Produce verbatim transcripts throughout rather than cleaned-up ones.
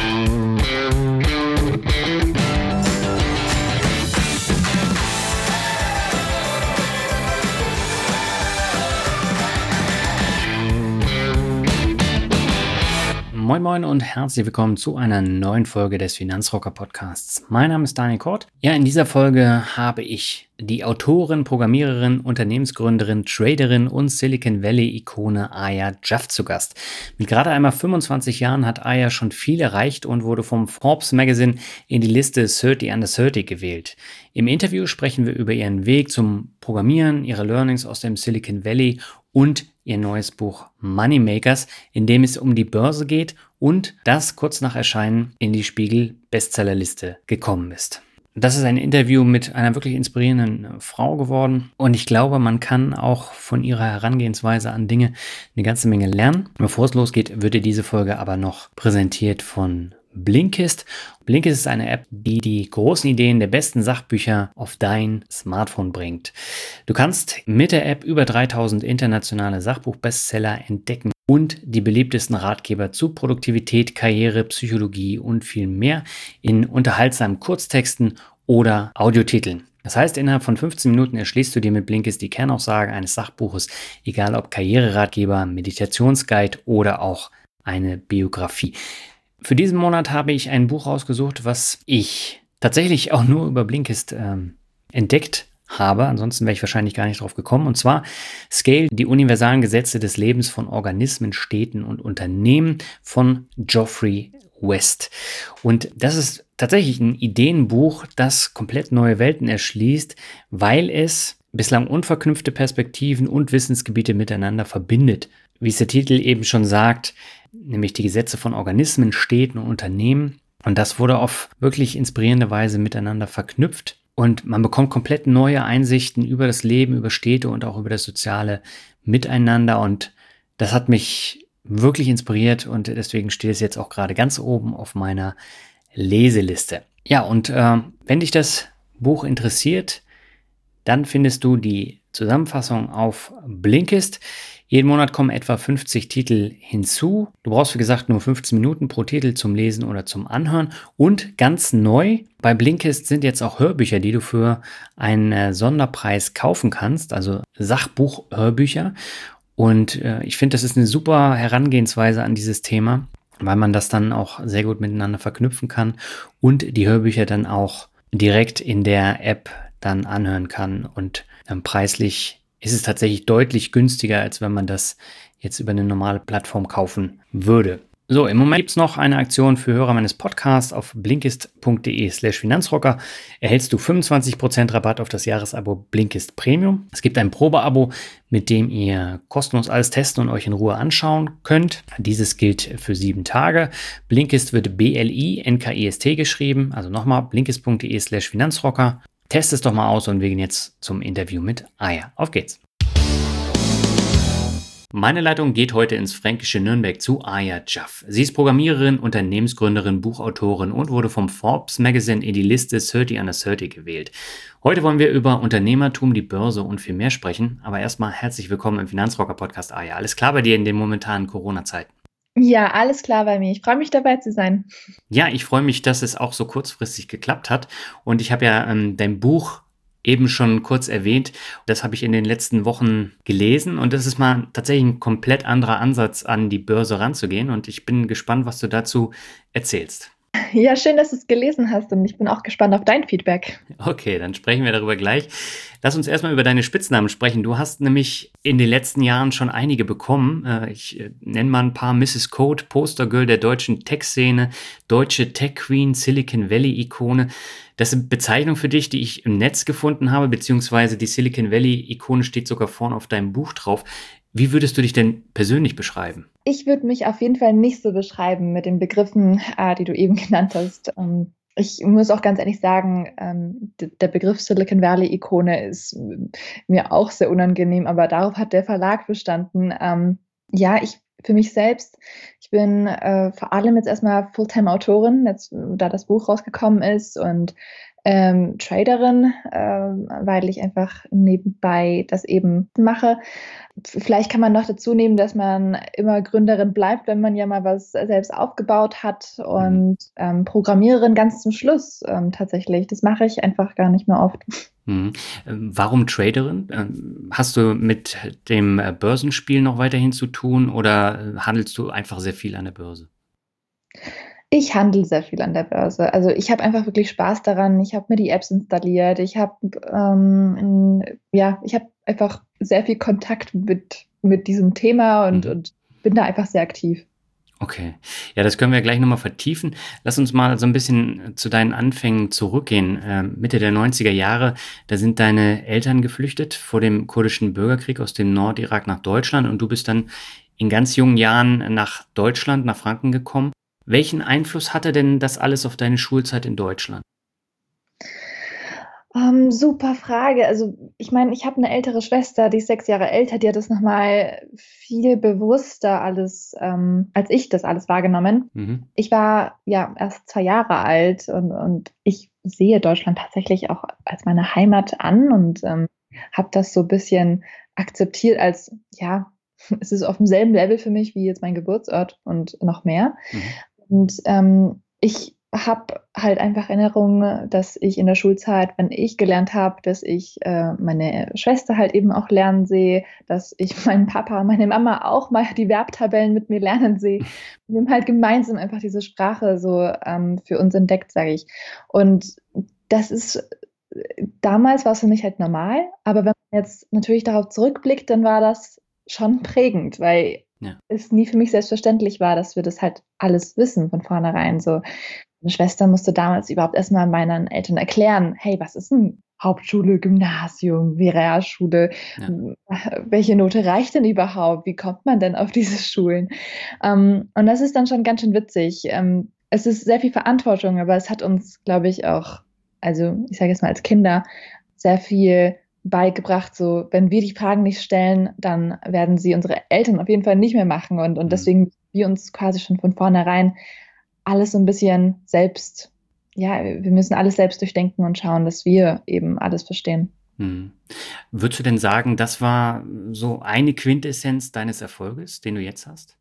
Moin Moin und herzlich willkommen zu einer neuen Folge des Finanzrocker Podcasts. Mein Name ist Daniel Kort. Ja, in dieser Folge habe ich die Autorin, Programmiererin, Unternehmensgründerin, Traderin und Silicon Valley-Ikone Aya Jaff zu Gast. Mit gerade einmal fünfundzwanzig Jahren hat Aya schon viel erreicht und wurde vom Forbes Magazine in die Liste dreißig under dreißig gewählt. Im Interview sprechen wir über ihren Weg zum Programmieren, ihre Learnings aus dem Silicon Valley und ihr neues Buch Moneymakers, in dem es um die Börse geht und das kurz nach Erscheinen in die Spiegel-Bestsellerliste gekommen ist. Das ist ein Interview mit einer wirklich inspirierenden Frau geworden und ich glaube, man kann auch von ihrer Herangehensweise an Dinge eine ganze Menge lernen. Bevor es losgeht, wird dir diese Folge aber noch präsentiert von Blinkist. Blinkist ist eine App, die die großen Ideen der besten Sachbücher auf dein Smartphone bringt. Du kannst mit der App über dreitausend internationale Sachbuch-Bestseller entdecken und die beliebtesten Ratgeber zu Produktivität, Karriere, Psychologie und viel mehr in unterhaltsamen Kurztexten oder Audiotiteln. Das heißt, innerhalb von fünfzehn Minuten erschließt du dir mit Blinkist die Kernaussage eines Sachbuches, egal ob Karriereratgeber, Meditationsguide oder auch eine Biografie. Für diesen Monat habe ich ein Buch rausgesucht, was ich tatsächlich auch nur über Blinkist ähm, entdeckt habe. Ansonsten wäre ich wahrscheinlich gar nicht drauf gekommen. Und zwar Scale, die universalen Gesetze des Lebens von Organismen, Städten und Unternehmen von Geoffrey West. Und das ist tatsächlich ein Ideenbuch, das komplett neue Welten erschließt, weil es bislang unverknüpfte Perspektiven und Wissensgebiete miteinander verbindet. Wie es der Titel eben schon sagt, nämlich die Gesetze von Organismen, Städten und Unternehmen. Und das wurde auf wirklich inspirierende Weise miteinander verknüpft. Und man bekommt komplett neue Einsichten über das Leben, über Städte und auch über das soziale Miteinander. Und das hat mich wirklich inspiriert und deswegen steht es jetzt auch gerade ganz oben auf meiner Leseliste. Ja, und äh, wenn dich das Buch interessiert, dann findest du die Zusammenfassung auf Blinkist. Jeden Monat kommen etwa fünfzig Titel hinzu. Du brauchst, wie gesagt, nur fünfzehn Minuten pro Titel zum Lesen oder zum Anhören. Und ganz neu bei Blinkist sind jetzt auch Hörbücher, die du für einen Sonderpreis kaufen kannst, also Sachbuch-Hörbücher. Und äh, ich finde, das ist eine super Herangehensweise an dieses Thema, weil man das dann auch sehr gut miteinander verknüpfen kann und die Hörbücher dann auch direkt in der App dann anhören kann. Und ähm, preislich ist es tatsächlich deutlich günstiger, als wenn man das jetzt über eine normale Plattform kaufen würde. So, im Moment gibt es noch eine Aktion für Hörer meines Podcasts. Auf blinkist.de slash Finanzrocker erhältst du fünfundzwanzig Prozent Rabatt auf das Jahresabo Blinkist Premium. Es gibt ein Probeabo, mit dem ihr kostenlos alles testen und euch in Ruhe anschauen könnt. Dieses gilt für sieben Tage. Blinkist wird B L I N K I S T geschrieben. Also nochmal blinkist.de slash Finanzrocker. Test es doch mal aus und wir gehen jetzt zum Interview mit Aya. Auf geht's! Meine Leitung geht heute ins fränkische Nürnberg zu Aya Jaff. Sie ist Programmiererin, Unternehmensgründerin, Buchautorin und wurde vom Forbes Magazine in die Liste dreißig under dreißig gewählt. Heute wollen wir über Unternehmertum, die Börse und viel mehr sprechen. Aber erstmal herzlich willkommen im Finanzrocker Podcast, Aya. Alles klar bei dir in den momentanen Corona-Zeiten? Ja, alles klar bei mir. Ich freue mich, dabei zu sein. Ja, ich freue mich, dass es auch so kurzfristig geklappt hat. Und ich habe ja ähm, dein Buch eben schon kurz erwähnt. Das habe ich in den letzten Wochen gelesen. Und das ist mal tatsächlich ein komplett anderer Ansatz, an die Börse ranzugehen. Und ich bin gespannt, was du dazu erzählst. Ja, schön, dass du es gelesen hast und ich bin auch gespannt auf dein Feedback. Okay, dann sprechen wir darüber gleich. Lass uns erstmal über deine Spitznamen sprechen. Du hast nämlich in den letzten Jahren schon einige bekommen. Ich nenne mal ein paar: Misses Code, Postergirl der deutschen Tech-Szene, deutsche Tech-Queen, Silicon Valley-Ikone. Das sind Bezeichnungen für dich, die ich im Netz gefunden habe, beziehungsweise die Silicon Valley-Ikone steht sogar vorne auf deinem Buch drauf. Wie würdest du dich denn persönlich beschreiben? Ich würde mich auf jeden Fall nicht so beschreiben mit den Begriffen, äh, die du eben genannt hast. Ähm, ich muss auch ganz ehrlich sagen, ähm, d- der Begriff Silicon Valley-Ikone ist äh, mir auch sehr unangenehm, aber darauf hat der Verlag bestanden. Ähm, ja, ich für mich selbst, ich bin äh, vor allem jetzt erstmal Fulltime-Autorin, jetzt, da das Buch rausgekommen ist und ähm, Traderin, ähm, weil ich einfach nebenbei das eben mache. Vielleicht kann man noch dazu nehmen, dass man immer Gründerin bleibt, wenn man ja mal was selbst aufgebaut hat Mhm. und ähm, Programmiererin ganz zum Schluss ähm, tatsächlich. Das mache ich einfach gar nicht mehr oft. Mhm. Ähm, Warum Traderin? Ähm, Hast du mit dem äh, Börsenspiel noch weiterhin zu tun oder äh, handelst du einfach sehr viel an der Börse? Ich handle sehr viel an der Börse. Also ich habe einfach wirklich Spaß daran. Ich habe mir die Apps installiert. Ich habe ähm, ja, ich habe einfach sehr viel Kontakt mit, mit diesem Thema und, Mhm. und bin da einfach sehr aktiv. Okay. Ja, das können wir gleich nochmal vertiefen. Lass uns mal so ein bisschen zu deinen Anfängen zurückgehen. Ähm, Mitte der neunziger Jahre, da sind deine Eltern geflüchtet vor dem kurdischen Bürgerkrieg aus dem Nordirak nach Deutschland und du bist dann in ganz jungen Jahren nach Deutschland, nach Franken gekommen. Welchen Einfluss hatte denn das alles auf deine Schulzeit in Deutschland? Ähm, super Frage. Also, ich meine, ich habe 'ne ältere Schwester, die ist sechs Jahre älter, die hat das noch mal viel bewusster alles, ähm, als ich das alles wahrgenommen. Mhm. Ich war, ja, erst zwei Jahre alt und und ich sehe Deutschland tatsächlich auch als meine Heimat an und, ähm, habe das so bisschen akzeptiert als, ja, es ist auf'm selben Level für mich wie jetzt mein Geburtsort und noch mehr. Mhm. Und, ähm, ich habe halt einfach Erinnerungen, dass ich in der Schulzeit, wenn ich gelernt habe, dass ich, äh, meine Schwester halt eben auch lernen sehe, dass ich meinen Papa, meine Mama auch mal die Verbtabellen mit mir lernen sehe. Wir haben halt gemeinsam einfach diese Sprache so, ähm, für uns entdeckt, sage ich. Und das ist äh, damals war's für mich halt normal, aber wenn man jetzt natürlich darauf zurückblickt, dann war das schon prägend, weil Ja. es nie für mich selbstverständlich war, dass wir das halt alles wissen von vornherein so. Meine Schwester musste damals überhaupt erst mal meinen Eltern erklären: „Hey, was ist 'n Hauptschule, Gymnasium, wie Realschule? Ja. Hm, welche Note reicht denn überhaupt? Wie kommt man denn auf diese Schulen?“ Ähm, und das ist dann schon ganz schön witzig. Ähm, es ist sehr viel Verantwortung, aber es hat uns, glaube ich, auch also, ich sage jetzt mal als Kinder, sehr viel beigebracht, so wenn wir die Fragen nicht stellen, dann werden sie unsere Eltern auf jeden Fall nicht mehr machen und und Mhm. deswegen wir uns quasi schon von vornherein alles so 'n bisschen selbst ja, wir müssen alles selbst durchdenken und schauen, dass wir eben alles verstehen. Mhm. Würdest du denn sagen, das war so eine Quintessenz deines Erfolges, den du jetzt hast?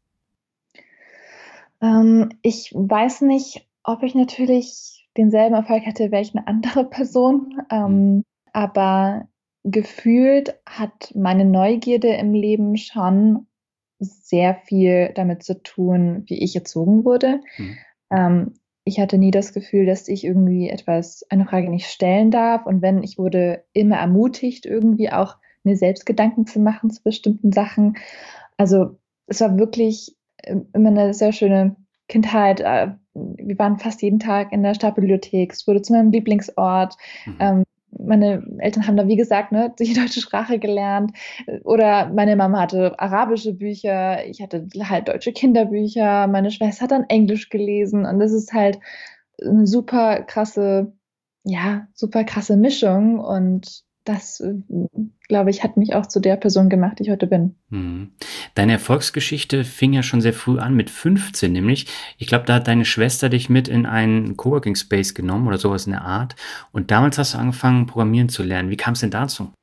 Ähm, ich weiß nicht, ob ich natürlich denselben Erfolg hätte, wäre ich 'ne andere Person, Mhm. ähm, aber gefühlt hat meine Neugierde im Leben schon sehr viel damit zu tun, wie ich erzogen wurde. Mhm. Ähm, ich hatte nie das Gefühl, dass ich irgendwie etwas eine Frage nicht stellen darf und wenn, ich wurde immer ermutigt, irgendwie auch mir selbst Gedanken zu machen zu bestimmten Sachen. Also, es war wirklich, ähm, immer 'ne sehr schöne Kindheit. Äh, wir waren fast jeden Tag in der Stadtbibliothek. Es wurde zu meinem Lieblingsort. Mhm. Ähm, meine Eltern haben da, wie gesagt, ne, die deutsche Sprache gelernt, äh, oder meine Mama hatte arabische Bücher, ich hatte halt deutsche Kinderbücher, meine Schwester hat dann Englisch gelesen und das ist halt 'ne super krasse ja, super krasse Mischung und das, äh, glaube ich, hat mich auch zu der Person gemacht, die ich heute bin. Mhm. Deine Erfolgsgeschichte fing ja schon sehr früh an mit fünfzehn nämlich. Ich glaube, da hat deine Schwester dich mit in einen Coworking Space genommen oder so was in der Art und damals hast du angefangen, programmieren zu lernen. Wie kam's denn dazu?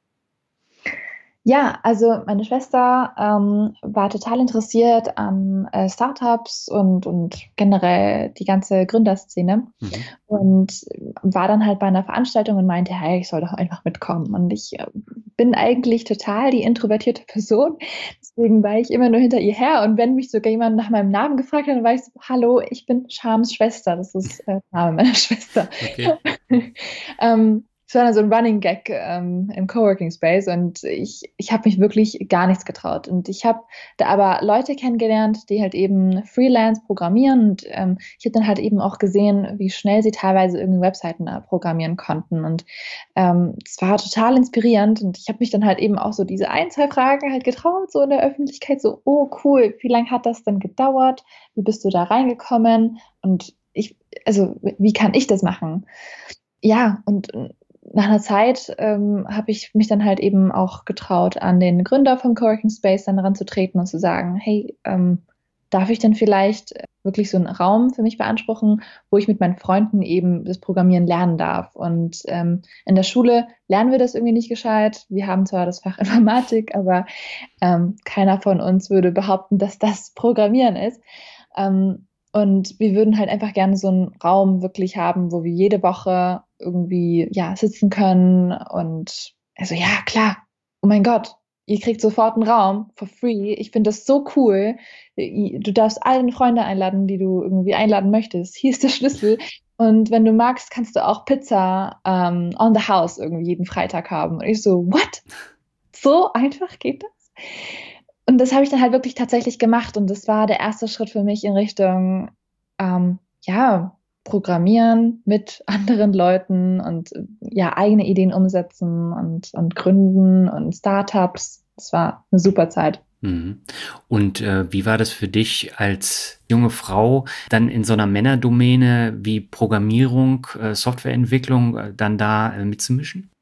Ja, also meine Schwester, ähm, war total interessiert an, äh, Start-ups und und generell die ganze Gründerszene Mhm. und war dann halt bei 'ner Veranstaltung und meinte: „Hey, ich soll doch einfach mitkommen.“ Und ich, äh, bin eigentlich total die introvertierte Person, deswegen war ich immer nur hinter ihr her und wenn mich sogar jemand nach meinem Namen gefragt hat, dann war ich so: „Hallo, ich bin Schams Schwester.“ Das ist, äh, der Name meiner Schwester. Okay. Ähm, es war dann so 'n Running Gag, ähm, im Coworking Space und ich ich habe mich wirklich gar nichts getraut und ich habe da aber Leute kennengelernt, die halt eben Freelance programmieren und, ähm, ich habe dann halt eben auch gesehen, wie schnell sie teilweise irgendwie Webseiten, äh, programmieren konnten und, ähm, es war total inspirierend und ich habe mich dann halt eben auch so diese ein, zwei Fragen halt getraut, so in der Öffentlichkeit, so: „Oh cool, wie lang hat das denn gedauert? Wie bist du da reingekommen?“ Und ich also, w wie kann ich das machen? Ja, und n nach 'ner Zeit, ähm, habe ich mich dann halt eben auch getraut, an den Gründer vom Coworking Space dann ranzutreten und zu sagen: „Hey, ähm“ darf ich denn vielleicht wirklich so einen Raum für mich beanspruchen, wo ich mit meinen Freunden eben das Programmieren lernen darf. Und ähm, in der Schule lernen wir das irgendwie nicht gescheit. Wir haben zwar das Fach Informatik, aber ähm, keiner von uns würde behaupten, dass das Programmieren ist. Ähm, und wir würden halt einfach gerne so einen Raum wirklich haben, wo wir jede Woche irgendwie ja sitzen können. Und also ja, klar, oh mein Gott, ihr kriegt sofort einen Raum for free. Ich finde das so cool. Du darfst alle deine Freunde einladen, die du irgendwie einladen möchtest. Hier ist der Schlüssel. Und wenn du magst, kannst du auch Pizza ähm, on the house irgendwie jeden Freitag haben. Und ich so, what? So einfach geht das? Und das habe ich dann halt wirklich tatsächlich gemacht. Und das war der erste Schritt für mich in Richtung, ähm, ja, Programmieren mit anderen Leuten und ja, eigene Ideen umsetzen und, und gründen und Startups. Das war eine super Zeit. Mhm. Und äh, wie war das für dich als junge Frau, dann in so einer Männerdomäne wie Programmierung, äh, Softwareentwicklung, äh, dann da äh, mitzumischen?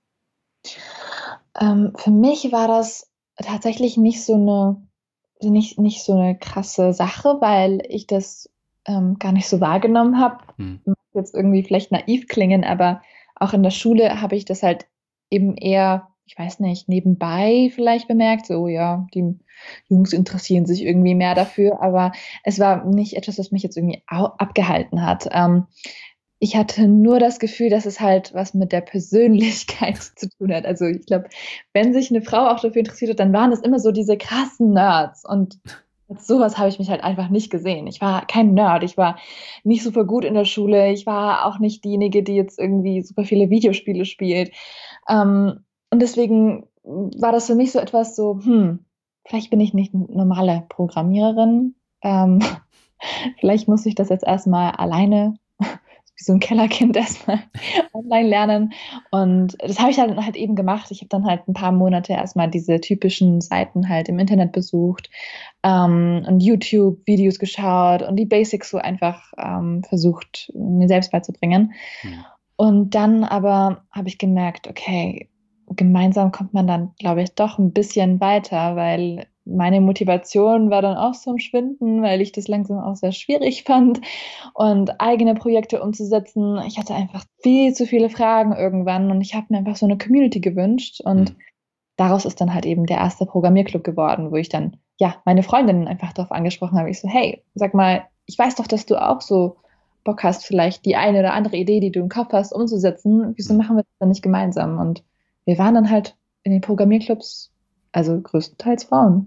Ähm, für mich war das tatsächlich nicht so eine, nicht, nicht so eine krasse Sache, weil ich das ähm, gar nicht so wahrgenommen habe. Hm. Mag jetzt irgendwie vielleicht naiv klingen, aber auch in der Schule habe ich das halt eben eher, ich weiß nicht, nebenbei vielleicht bemerkt, so ja, die Jungs interessieren sich irgendwie mehr dafür, aber es war nicht etwas, was mich jetzt irgendwie au- abgehalten hat. Ähm, ich hatte nur das Gefühl, dass es halt was mit der Persönlichkeit zu tun hat. Also ich glaube, wenn sich eine Frau auch dafür interessiert hat, dann waren das immer so diese krassen Nerds. Und als sowas habe ich mich halt einfach nicht gesehen. Ich war kein Nerd. Ich war nicht super gut in der Schule. Ich war auch nicht diejenige, die jetzt irgendwie super viele Videospiele spielt. Ähm, und deswegen war das für mich so etwas so, hm, vielleicht bin ich nicht eine normale Programmiererin. Ähm, vielleicht muss ich das jetzt erstmal alleine wie so ein Kellerkind erstmal online lernen. Und das habe ich dann halt eben gemacht. Ich habe dann halt ein paar Monate erstmal diese typischen Seiten halt im Internet besucht ähm, und YouTube-Videos geschaut und die Basics so einfach ähm, versucht, mir selbst beizubringen. Hm. Und dann aber habe ich gemerkt, okay, gemeinsam kommt man dann, glaube ich, doch ein bisschen weiter, weil meine Motivation war dann auch so am Schwinden, weil ich das langsam auch sehr schwierig fand und eigene Projekte umzusetzen. Ich hatte einfach viel zu viele Fragen irgendwann und ich habe mir einfach so eine Community gewünscht Hm. und daraus ist dann halt eben der erste Programmierclub geworden, wo ich dann ja meine Freundinnen einfach darauf angesprochen habe. Ich so, hey, sag mal, ich weiß doch, dass du auch so Bock hast, vielleicht die eine oder andere Idee, die du im Kopf hast, umzusetzen. Wieso Hm. machen wir das dann nicht gemeinsam? Und wir waren dann halt in den Programmierclubs, also größtenteils Frauen.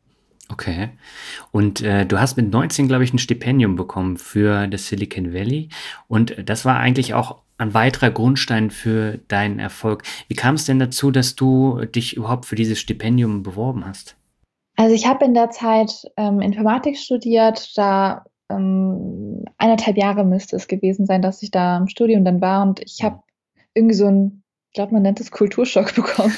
Okay. Und äh, du hast mit neunzehn, glaube ich, ein Stipendium bekommen für das Silicon Valley. Und äh, das war eigentlich auch ein weiterer Grundstein für deinen Erfolg. Wie kam es denn dazu, dass du dich überhaupt für dieses Stipendium beworben hast? Also ich habe in der Zeit ähm, Informatik studiert, da ähm, eineinhalb Jahre müsste es gewesen sein, dass ich da im Studium dann war und ich Hm. habe irgendwie so ein, ich glaube, man nennt es Kulturschock bekommen.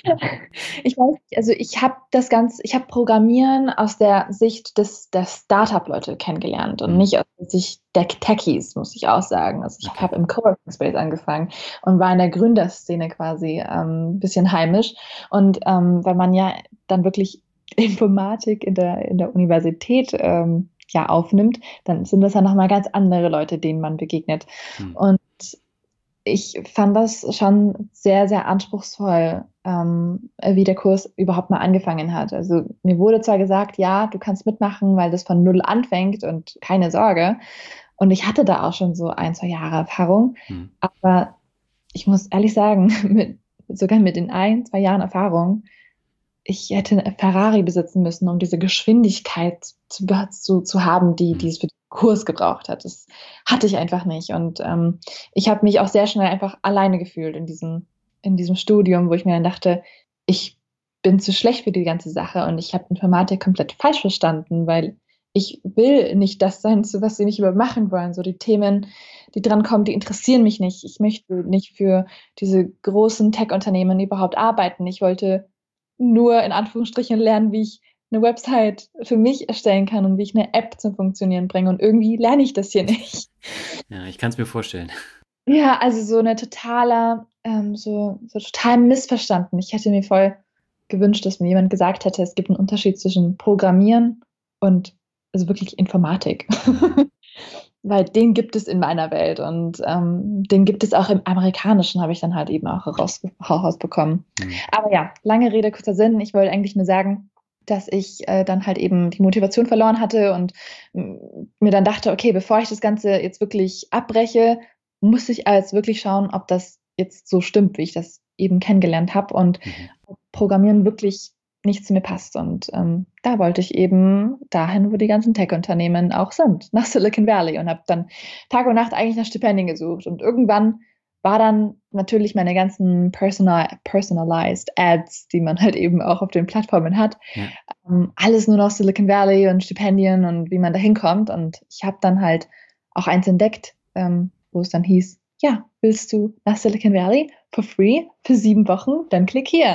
Ich weiß nicht, also ich habe das Ganze, ich habe Programmieren aus der Sicht des, der Startup-Leute kennengelernt und Hm. nicht aus der Sicht der Techies, muss ich auch sagen. Also ich Okay. habe im Coworking Space angefangen und war in der Gründerszene quasi ähm, ein bisschen heimisch. Und ähm, weil man ja dann wirklich Informatik in der, in der Universität ähm, ja aufnimmt, dann sind das ja nochmal ganz andere Leute, denen man begegnet. Hm. Und ich fand das schon sehr, sehr anspruchsvoll, ähm, wie der Kurs überhaupt mal angefangen hat. Also mir wurde zwar gesagt, ja, du kannst mitmachen, weil das von null anfängt und keine Sorge. Und ich hatte da auch schon so ein, zwei Jahre Erfahrung. Hm. Aber ich muss ehrlich sagen, mit, sogar mit den ein, zwei Jahren Erfahrung, ich hätte eine Ferrari besitzen müssen, um diese Geschwindigkeit zu, zu, zu haben, die, die Hm. es für den Kurs gebraucht hat. Das hatte ich einfach nicht. Und ähm, ich habe mich auch sehr schnell einfach alleine gefühlt in diesem, in diesem Studium, wo ich mir dann dachte, ich bin zu schlecht für die ganze Sache und ich habe Informatik komplett falsch verstanden, weil ich will nicht das sein, zu was sie mich übermachen wollen. So die Themen, die drankommen, die interessieren mich nicht. Ich möchte nicht für diese großen Tech-Unternehmen überhaupt arbeiten. Ich wollte nur in Anführungsstrichen lernen, wie ich eine Website für mich erstellen kann und wie ich eine App zum Funktionieren bringe. Und irgendwie lerne ich das hier nicht. Ja, ich kann es mir vorstellen. Ja, also so eine totaler, ähm, so, so total missverstanden. Ich hätte mir voll gewünscht, dass mir jemand gesagt hätte, es gibt einen Unterschied zwischen Programmieren und also wirklich Informatik. Weil den gibt es in meiner Welt und ähm, den gibt es auch im Amerikanischen, habe ich dann halt eben auch heraus, herausbekommen. Mhm. Aber ja, lange Rede, kurzer Sinn. Ich wollte eigentlich nur sagen, dass ich äh, dann halt eben die Motivation verloren hatte und m- mir dann dachte, okay, bevor ich das Ganze jetzt wirklich abbreche, muss ich als wirklich schauen, ob das jetzt so stimmt, wie ich das eben kennengelernt habe und mhm. ob Programmieren wirklich nicht zu mir passt. Und ähm, da wollte ich eben dahin, wo die ganzen Tech-Unternehmen auch sind, nach Silicon Valley und habe dann Tag und Nacht eigentlich nach Stipendien gesucht. Und irgendwann war dann natürlich meine ganzen personal, personalized Ads, die man halt eben auch auf den Plattformen hat, ja. ähm, alles nur noch Silicon Valley und Stipendien und wie man da hinkommt. Und ich habe dann halt auch eins entdeckt, ähm, wo es dann hieß, ja, willst du nach Silicon Valley for free für sieben Wochen? Dann klick hier.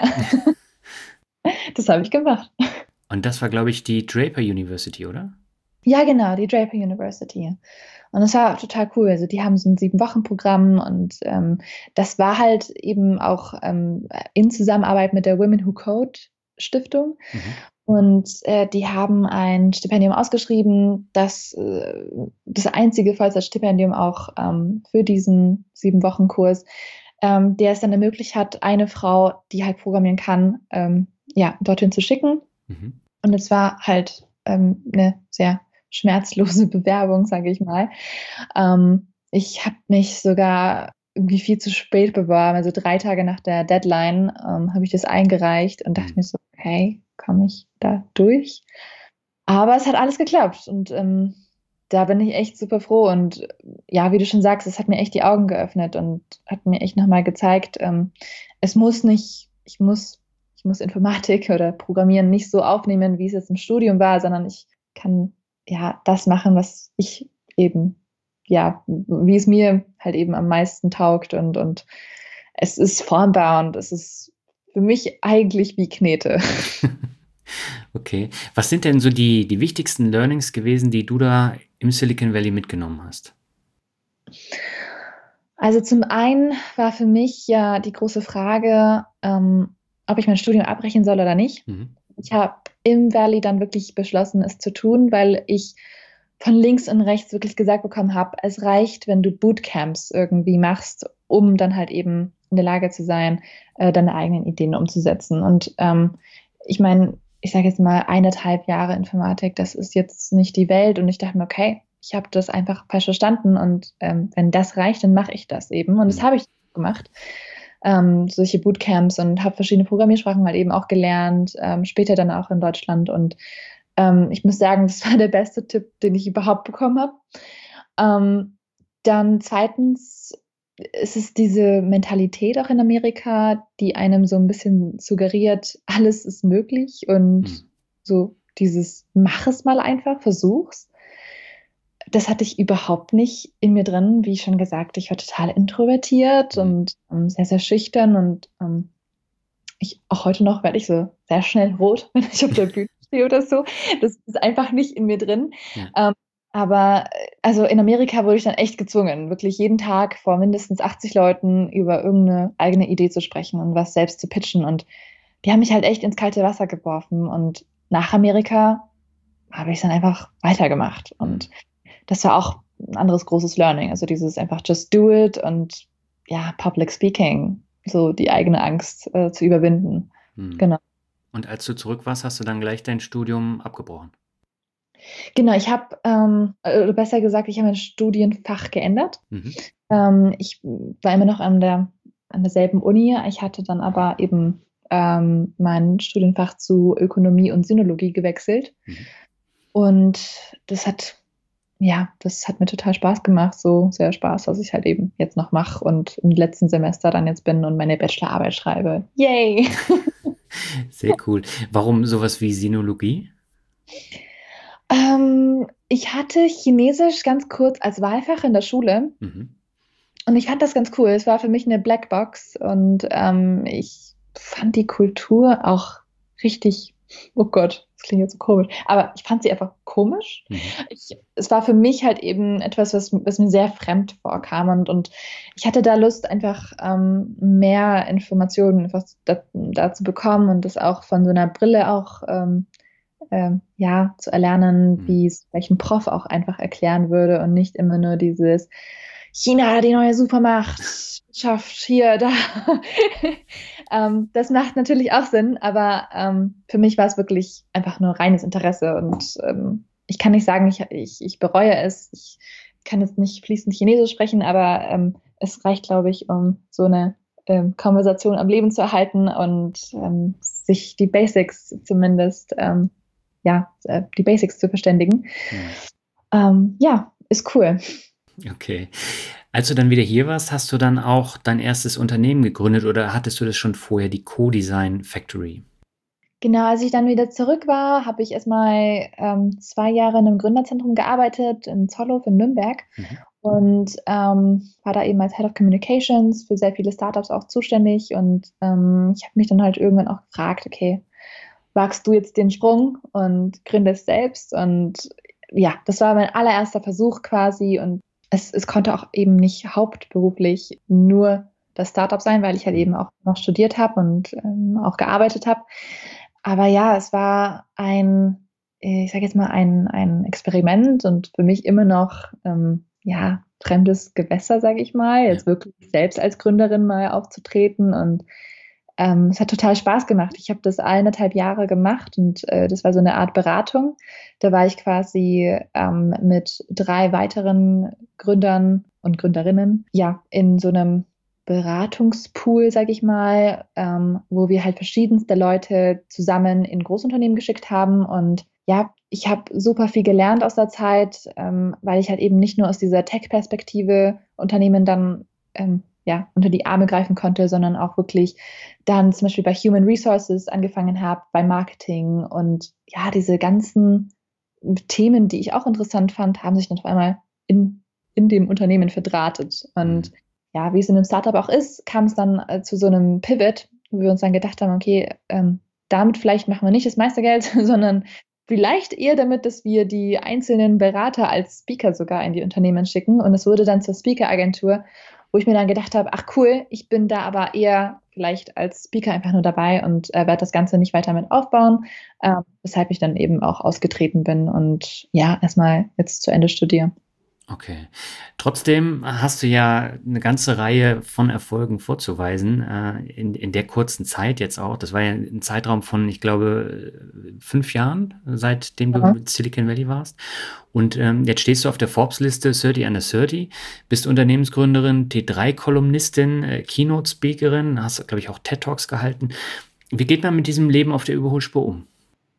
Das habe ich gemacht. Und das war, glaube ich, die Draper University, oder? Ja, genau, die Draper University. Und das war total cool. Also die haben so ein Sieben-Wochen-Programm und ähm, das war halt eben auch ähm, in Zusammenarbeit mit der Women Who Code Stiftung. Mhm. Und äh, die haben ein Stipendium ausgeschrieben, das äh, das einzige Vollzeitstipendium auch ähm, für diesen Sieben-Wochen-Kurs, ähm, der es dann ermöglicht hat, eine Frau, die halt programmieren kann, ähm, ja, dorthin zu schicken. Mhm. Und es war halt ähm, eine sehr schmerzlose Bewerbung, sage ich mal. Ähm, ich habe mich sogar irgendwie viel zu spät beworben, also drei Tage nach der Deadline ähm, habe ich das eingereicht und dachte mhm. mir so, okay, komme ich da durch? Aber es hat alles geklappt und ähm, da bin ich echt super froh und ja, wie du schon sagst, es hat mir echt die Augen geöffnet und hat mir echt nochmal gezeigt, ähm, es muss nicht, ich muss, ich muss Informatik oder Programmieren nicht so aufnehmen, wie es jetzt im Studium war, sondern ich kann ja das machen, was ich eben, ja, wie es mir halt eben am meisten taugt und, und es ist formbar und es ist für mich eigentlich wie Knete. Okay. Was sind denn so die, die wichtigsten Learnings gewesen, die du da im Silicon Valley mitgenommen hast? Also zum einen war für mich ja die große Frage, ähm, ob ich mein Studium abbrechen soll oder nicht. Mhm. Ich habe im Valley dann wirklich beschlossen, es zu tun, weil ich von links und rechts wirklich gesagt bekommen habe, es reicht, wenn du Bootcamps irgendwie machst, um dann halt eben in der Lage zu sein, äh, deine eigenen Ideen umzusetzen. Und ähm, ich meine, ich sage jetzt mal eineinhalb Jahre Informatik, das ist jetzt nicht die Welt. Und ich dachte mir, okay, ich habe das einfach falsch verstanden und ähm, wenn das reicht, dann mache ich das eben. Und das habe ich gemacht. Ähm, solche Bootcamps und habe verschiedene Programmiersprachen halt eben auch gelernt, ähm, später dann auch in Deutschland. Und ähm, ich muss sagen, das war der beste Tipp, den ich überhaupt bekommen habe. Ähm, dann zweitens ist es diese Mentalität auch in Amerika, die einem so ein bisschen suggeriert, alles ist möglich und mhm. so dieses mach es mal einfach, versuch's. Das hatte ich überhaupt nicht in mir drin. Wie schon gesagt, ich war total introvertiert mhm. und ähm, sehr, sehr schüchtern und ähm, ich, auch heute noch werde ich so sehr schnell rot, wenn ich auf der Bühne stehe oder so. Das ist einfach nicht in mir drin. Ja. Ähm, aber also in Amerika wurde ich dann echt gezwungen, wirklich jeden Tag vor mindestens achtzig Leuten über irgendeine eigene Idee zu sprechen und was selbst zu pitchen. Und die haben mich halt echt ins kalte Wasser geworfen. Und nach Amerika habe ich dann einfach weitergemacht. Und das war auch ein anderes großes Learning. Also dieses einfach just do it und ja, Public Speaking, so die eigene Angst äh, zu überwinden. Hm. Genau. Und als du zurück warst, hast du dann gleich dein Studium abgebrochen? Genau, ich habe, ähm, oder besser gesagt, ich habe mein Studienfach geändert. Mhm. Ähm, ich war immer noch an, der, an derselben Uni. Ich hatte dann aber eben ähm, mein Studienfach zu Ökonomie und Sinologie gewechselt. Mhm. Und das hat, ja, das hat mir total Spaß gemacht, so sehr Spaß, was ich halt eben jetzt noch mache und im letzten Semester dann jetzt bin und meine Bachelorarbeit schreibe. Yay! Sehr cool. Warum sowas wie Sinologie? Ähm, ich hatte Chinesisch ganz kurz als Wahlfach in der Schule. Mhm. Und ich fand das ganz cool. Es war für mich eine Blackbox und ähm, ich fand die Kultur auch richtig, oh Gott, das klingt jetzt so komisch, aber ich fand sie einfach komisch. Mhm. Ich, es war für mich halt eben etwas, was, was mir sehr fremd vorkam und, und ich hatte da Lust, einfach ähm, mehr Informationen einfach da, da zu bekommen und das auch von so einer Brille auch ähm, ähm, ja, zu erlernen, Mhm. wie es welchen Prof auch einfach erklären würde und nicht immer nur dieses China, die neue Supermacht, schafft hier, da. ähm, das macht natürlich auch Sinn, aber ähm, für mich war es wirklich einfach nur reines Interesse und ähm, ich kann nicht sagen, ich, ich, ich bereue es. Ich kann jetzt nicht fließend Chinesisch sprechen, aber ähm, es reicht, glaube ich, um so eine ähm, Konversation am Leben zu erhalten und ähm, sich die Basics zumindest, ähm, ja, äh, die Basics zu verständigen. Mhm. Ähm, ja, ist cool. Okay. Als du dann wieder hier warst, hast du dann auch dein erstes Unternehmen gegründet oder hattest du das schon vorher, die Co-Design Factory? Genau, als ich dann wieder zurück war, habe ich erstmal ähm, zwei Jahre in einem Gründerzentrum gearbeitet in Zollhof in Nürnberg Mhm. und ähm, war da eben als Head of Communications für sehr viele Startups auch zuständig. Und ähm, ich habe mich dann halt irgendwann auch gefragt, okay, wagst du jetzt den Sprung und gründest selbst? Und ja, das war mein allererster Versuch quasi. Und es, es konnte auch eben nicht hauptberuflich nur das Startup sein, weil ich halt Mhm. eben auch noch studiert habe und ähm, auch gearbeitet habe. Aber ja, es war ein, ich sage jetzt mal, ein, ein Experiment und für mich immer noch, ähm, ja, fremdes Gewässer, sage ich mal, Ja. jetzt wirklich selbst als Gründerin mal aufzutreten und ähm, es hat total Spaß gemacht. Ich habe das eineinhalb Jahre gemacht und äh, das war so eine Art Beratung. Da war ich quasi ähm, mit drei weiteren Gründern und Gründerinnen, ja, in so einem Beratungspool, sage ich mal, ähm, wo wir halt verschiedenste Leute zusammen in Großunternehmen geschickt haben. Und ja, ich habe super viel gelernt aus der Zeit, ähm, weil ich halt eben nicht nur aus dieser Tech-Perspektive Unternehmen dann ähm, ja, unter die Arme greifen konnte, sondern auch wirklich dann zum Beispiel bei Human Resources angefangen habe, bei Marketing und ja, diese ganzen Themen, die ich auch interessant fand, haben sich dann auf einmal in, in dem Unternehmen verdrahtet. Und Mhm. ja, wie es in einem Startup auch ist, kam es dann äh, zu so einem Pivot, wo wir uns dann gedacht haben, okay, ähm, damit vielleicht machen wir nicht das meiste Geld, sondern vielleicht eher damit, dass wir die einzelnen Berater als Speaker sogar in die Unternehmen schicken. Und es wurde dann zur Speaker-Agentur, wo ich mir dann gedacht habe, ach cool, ich bin da aber eher vielleicht als Speaker einfach nur dabei und äh, werde das Ganze nicht weiter mit aufbauen, äh, weshalb ich dann eben auch ausgetreten bin und ja, erstmal jetzt zu Ende studiere. Okay. Trotzdem hast du ja eine ganze Reihe von Erfolgen vorzuweisen, äh, in in der kurzen Zeit jetzt auch. Das war ja ein Zeitraum von, ich glaube, äh, fünf Jahren, seitdem du Ja. mit Silicon Valley warst. Und, ähm, jetzt stehst du auf der Forbes-Liste thirty under thirty, bist Unternehmensgründerin, T drei Kolumnistin, äh, Keynote-Speakerin, hast, glaube ich, auch TED Talks gehalten. Wie geht man mit diesem Leben auf der Überholspur um?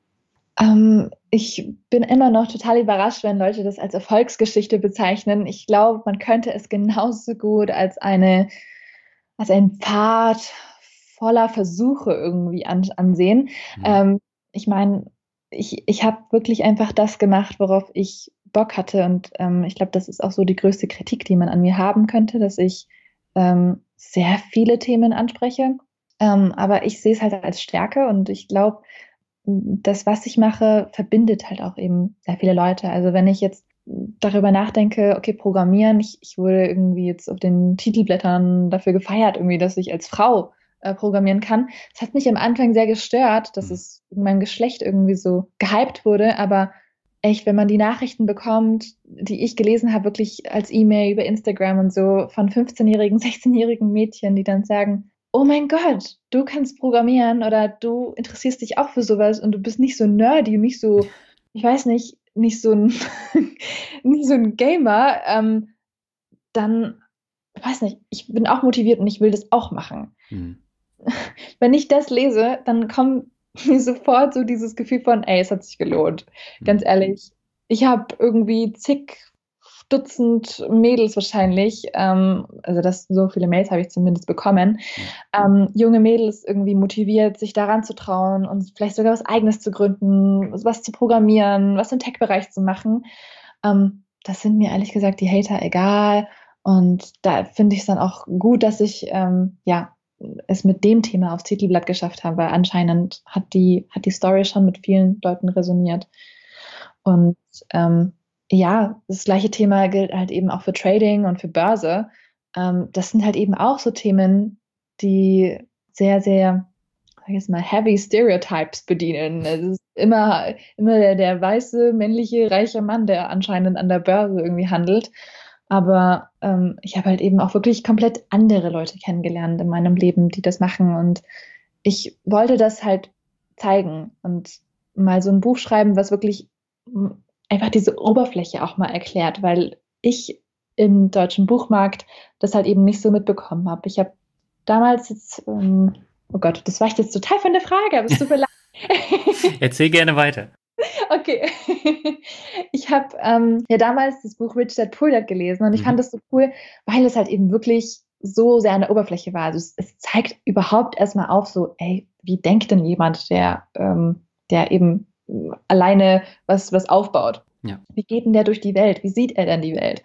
Ähm, ich bin immer noch total überrascht, wenn Leute das als Erfolgsgeschichte bezeichnen. Ich glaube, man könnte es genauso gut als eine, als ein Pfad voller Versuche irgendwie an, ansehen. Mhm. Ähm, ich meine, ich, ich habe wirklich einfach das gemacht, worauf ich Bock hatte. Und ähm, ich glaube, das ist auch so die größte Kritik, die man an mir haben könnte, dass ich ähm, sehr viele Themen anspreche. Ähm, aber ich sehe es halt als Stärke und ich glaube, das, was ich mache, verbindet halt auch eben sehr viele Leute. Also wenn ich jetzt darüber nachdenke, okay, Programmieren, ich, ich wurde irgendwie jetzt auf den Titelblättern dafür gefeiert, irgendwie, dass ich als Frau äh, programmieren kann. Das hat mich am Anfang sehr gestört, dass Mhm. es in meinem Geschlecht irgendwie so gehypt wurde, aber echt, wenn man die Nachrichten bekommt, die ich gelesen habe, wirklich als E-Mail über Instagram und so von fünfzehnjährigen, sechzehnjährigen Mädchen, die dann sagen, oh mein Gott, du kannst programmieren oder du interessierst dich auch für sowas und du bist nicht so nerdy und nicht so, ich weiß nicht, nicht so ein, nicht so ein Gamer, ähm, dann, weiß nicht, ich bin auch motiviert und ich will das auch machen. Mhm. Wenn ich das lese, dann kommt mir sofort so dieses Gefühl von, ey, es hat sich gelohnt. Ganz Mhm. ehrlich, ich habe irgendwie zig Dutzend Mädels wahrscheinlich, ähm, also das, so viele Mails habe ich zumindest bekommen, Ja. ähm, junge Mädels irgendwie motiviert, sich daran zu trauen und vielleicht sogar was Eigenes zu gründen, was zu programmieren, was im Tech-Bereich zu machen. Ähm, das sind mir ehrlich gesagt die Hater egal. Und da finde ich es dann auch gut, dass ich ähm, ja, es mit dem Thema aufs Titelblatt geschafft habe, weil anscheinend hat die, hat die Story schon mit vielen Leuten resoniert. Und ähm, ja, das gleiche Thema gilt halt eben auch für Trading und für Börse. Ähm, das sind halt eben auch so Themen, die sehr, sehr sag ich jetzt mal, heavy stereotypes bedienen. Es ist immer, immer der, der weiße, männliche, reiche Mann, der anscheinend an der Börse irgendwie handelt. Aber ähm, ich habe halt eben auch wirklich komplett andere Leute kennengelernt in meinem Leben, die das machen. Und ich wollte das halt zeigen und mal so ein Buch schreiben, was wirklich mm, einfach diese Oberfläche auch mal erklärt, weil ich im deutschen Buchmarkt das halt eben nicht so mitbekommen habe. Ich habe damals jetzt, ähm, oh Gott, das war jetzt total für eine Frage, aber es tut mir leid. Erzähl gerne weiter. Okay. Ich habe ähm, ja damals das Buch Rich Dad Poor Dad gelesen und ich Mhm. fand das so cool, weil es halt eben wirklich so sehr an der Oberfläche war. Also es, es zeigt überhaupt erstmal auf, so, ey, wie denkt denn jemand, der, ähm, der eben äh, alleine was, was aufbaut? Ja. Wie geht denn der durch die Welt? Wie sieht er denn die Welt?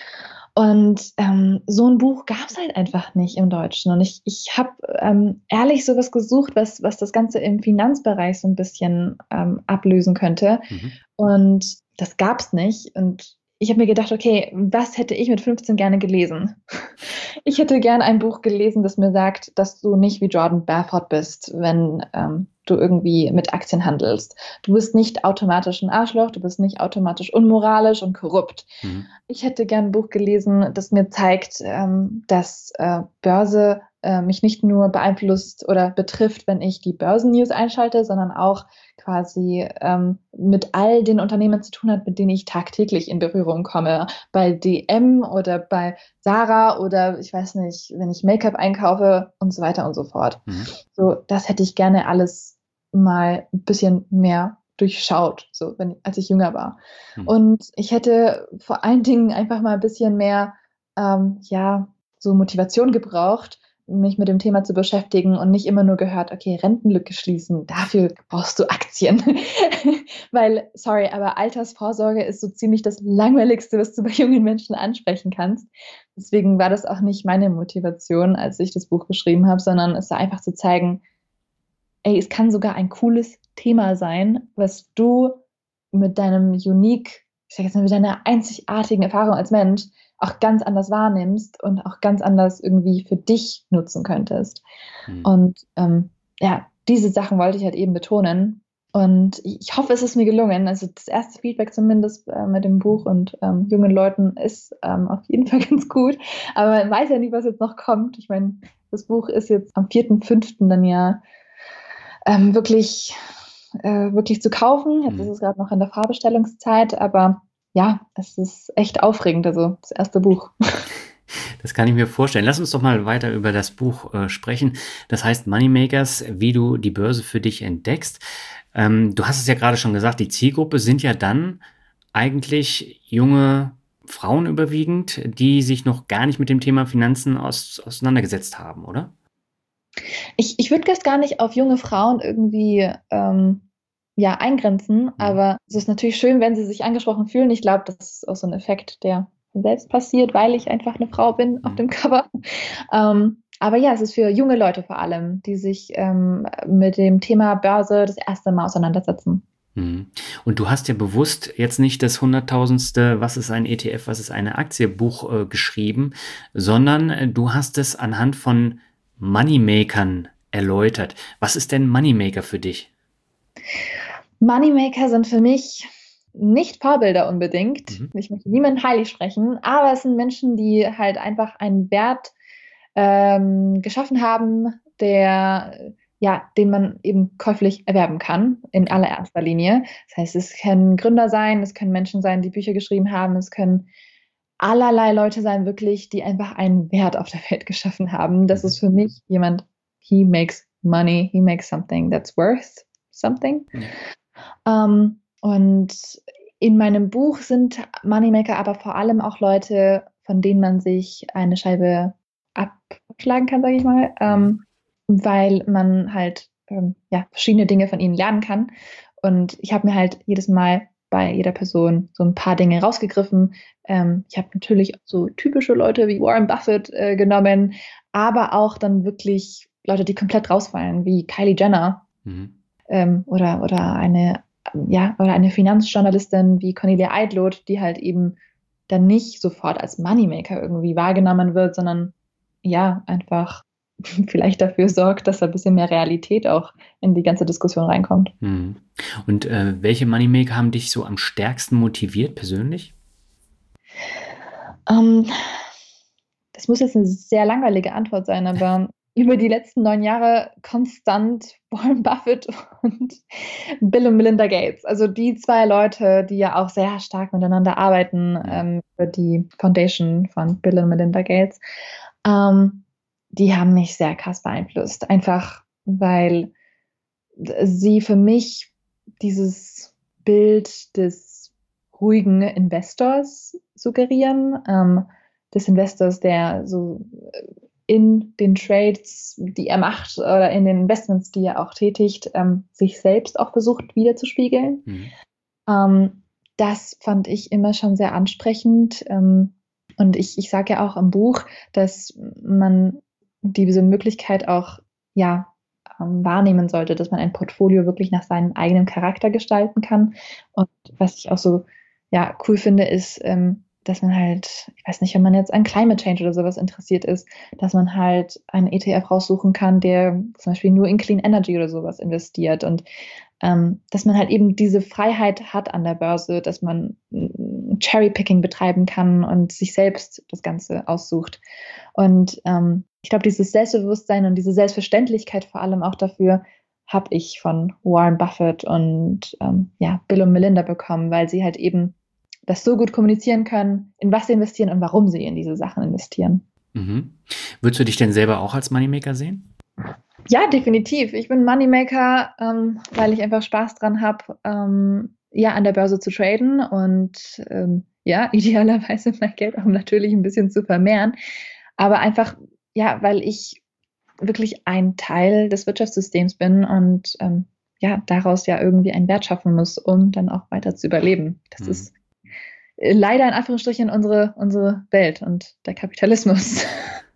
Und ähm, so ein Buch gab es halt einfach nicht im Deutschen. Und ich, ich habe ähm, ehrlich sowas gesucht, was, was das Ganze im Finanzbereich so ein bisschen ähm, ablösen könnte. Mhm. Und das gab es nicht. Und ich habe mir gedacht, okay, was hätte ich mit fünfzehn gerne gelesen? Ich hätte gern ein Buch gelesen, das mir sagt, dass du nicht wie Jordan Belfort bist, wenn ähm, du irgendwie mit Aktien handelst. Du bist nicht automatisch ein Arschloch, du bist nicht automatisch unmoralisch und korrupt. Mhm. Ich hätte gern ein Buch gelesen, das mir zeigt, ähm, dass äh, Börse äh, mich nicht nur beeinflusst oder betrifft, wenn ich die Börsennews einschalte, sondern auch quasi ähm, mit all den Unternehmen zu tun hat, mit denen ich tagtäglich in Berührung komme. Bei D M oder bei Zara oder ich weiß nicht, wenn ich Make-up einkaufe und so weiter und so fort. Mhm. So, das hätte ich gerne alles mal ein bisschen mehr durchschaut, so wenn, als ich jünger war. Mhm. Und ich hätte vor allen Dingen einfach mal ein bisschen mehr, ähm, ja, so Motivation gebraucht, mich mit dem Thema zu beschäftigen und nicht immer nur gehört, okay, Rentenlücke schließen, dafür brauchst du Aktien. Weil, sorry, aber Altersvorsorge ist so ziemlich das Langweiligste, was du bei jungen Menschen ansprechen kannst. Deswegen war das auch nicht meine Motivation, als ich das Buch geschrieben habe, sondern es war einfach zu zeigen, ey, es kann sogar ein cooles Thema sein, was du mit deinem unique, ich sag jetzt mal, mit deiner einzigartigen Erfahrung als Mensch auch ganz anders wahrnimmst und auch ganz anders irgendwie für dich nutzen könntest. Mhm. Und ähm, ja, diese Sachen wollte ich halt eben betonen. Und ich hoffe, es ist mir gelungen. Also das erste Feedback zumindest äh, mit dem Buch und ähm, jungen Leuten ist ähm, auf jeden Fall ganz gut. Aber man weiß ja nicht, was jetzt noch kommt. Ich meine, das Buch ist jetzt am vierten fünften dann ja ähm, wirklich, äh, wirklich zu kaufen. Jetzt Mhm. ist es gerade noch in der Vorbestellungszeit, aber ja, es ist echt aufregend, also das erste Buch. Das kann ich mir vorstellen. Lass uns doch mal weiter über das Buch äh, sprechen. Das heißt Moneymakers, wie du die Börse für dich entdeckst. Ähm, du hast es ja gerade schon gesagt, die Zielgruppe sind ja dann eigentlich junge Frauen überwiegend, die sich noch gar nicht mit dem Thema Finanzen aus, auseinandergesetzt haben, oder? Ich, ich würde das gar nicht auf junge Frauen irgendwie ähm, ja, eingrenzen, Mhm. aber es ist natürlich schön, wenn sie sich angesprochen fühlen. Ich glaube, das ist auch so ein Effekt, der von selbst passiert, weil ich einfach eine Frau bin auf Mhm. dem Cover. Ähm, aber ja, es ist für junge Leute vor allem, die sich ähm, mit dem Thema Börse das erste Mal auseinandersetzen. Mhm. Und du hast ja bewusst jetzt nicht das hunderttausendste, was ist ein E T F, was ist eine Aktie, Buch äh, geschrieben, sondern äh, du hast es anhand von Moneymakern erläutert. Was ist denn Moneymaker für dich? Moneymaker sind für mich nicht Vorbilder unbedingt. Mhm. Ich möchte niemanden heilig sprechen, aber es sind Menschen, die halt einfach einen Wert ähm, geschaffen haben, der, ja, den man eben käuflich erwerben kann, in Okay. allererster Linie. Das heißt, es können Gründer sein, es können Menschen sein, die Bücher geschrieben haben, es können allerlei Leute sein, wirklich, die einfach einen Wert auf der Welt geschaffen haben. Das Mhm. ist für mich jemand, he makes money, he makes something that's worth something. Ja. Ähm, und in meinem Buch sind Moneymaker aber vor allem auch Leute, von denen man sich eine Scheibe abschlagen kann, sage ich mal, ähm, weil man halt ähm, ja, verschiedene Dinge von ihnen lernen kann. Und ich habe mir halt jedes Mal bei jeder Person so ein paar Dinge rausgegriffen. Ähm, ich habe natürlich auch so typische Leute wie Warren Buffett äh, genommen, aber auch dann wirklich Leute, die komplett rausfallen, wie Kylie Jenner Mhm. ähm, oder, oder eine ja, oder eine Finanzjournalistin wie Cornelia Eidloth, die halt eben dann nicht sofort als Moneymaker irgendwie wahrgenommen wird, sondern ja, einfach vielleicht dafür sorgt, dass da ein bisschen mehr Realität auch in die ganze Diskussion reinkommt. Mhm. Und äh, welche Moneymaker haben dich so am stärksten motiviert persönlich? Ähm, das muss jetzt eine sehr langweilige Antwort sein, aber über die letzten neun Jahre konstant Warren Buffett und Bill und Melinda Gates. Also die zwei Leute, die ja auch sehr stark miteinander arbeiten, Mhm. ähm, für die Foundation von Bill und Melinda Gates. Ähm, die haben mich sehr krass beeinflusst. Einfach, weil sie für mich dieses Bild des ruhigen Investors suggerieren, ähm, des Investors, der so äh, in den Trades, die er macht oder in den Investments, die er auch tätigt, ähm, sich selbst auch versucht wiederzuspiegeln. Mhm. Ähm, das fand ich immer schon sehr ansprechend. Ähm, und ich, ich sage ja auch im Buch, dass man diese Möglichkeit auch ja, ähm, wahrnehmen sollte, dass man ein Portfolio wirklich nach seinem eigenen Charakter gestalten kann. Und was ich auch so ja, cool finde, ist, ähm, dass man halt, ich weiß nicht, wenn man jetzt an Climate Change oder sowas interessiert ist, dass man halt einen E T F raussuchen kann, der zum Beispiel nur in Clean Energy oder sowas investiert. Und ähm, dass man halt eben diese Freiheit hat an der Börse, dass man mm, Cherry-Picking betreiben kann und sich selbst das Ganze aussucht. Und ähm, ich glaube, dieses Selbstbewusstsein und diese Selbstverständlichkeit vor allem auch dafür habe ich von Warren Buffett und ähm, ja, Bill und Melinda bekommen, weil sie halt eben das so gut kommunizieren können, in was sie investieren und warum sie in diese Sachen investieren. Mhm. Würdest du dich denn selber auch als Moneymaker sehen? Ja, definitiv. Ich bin Moneymaker, ähm, weil ich einfach Spaß dran habe, ähm, ja, an der Börse zu traden und ähm, ja, idealerweise mein Geld auch natürlich ein bisschen zu vermehren. Aber einfach, ja, weil ich wirklich ein Teil des Wirtschaftssystems bin und ähm, ja, daraus ja irgendwie einen Wert schaffen muss, um dann auch weiter zu überleben. Das Mhm. ist äh, leider in Anführungsstrichen unsere, unsere Welt und der Kapitalismus.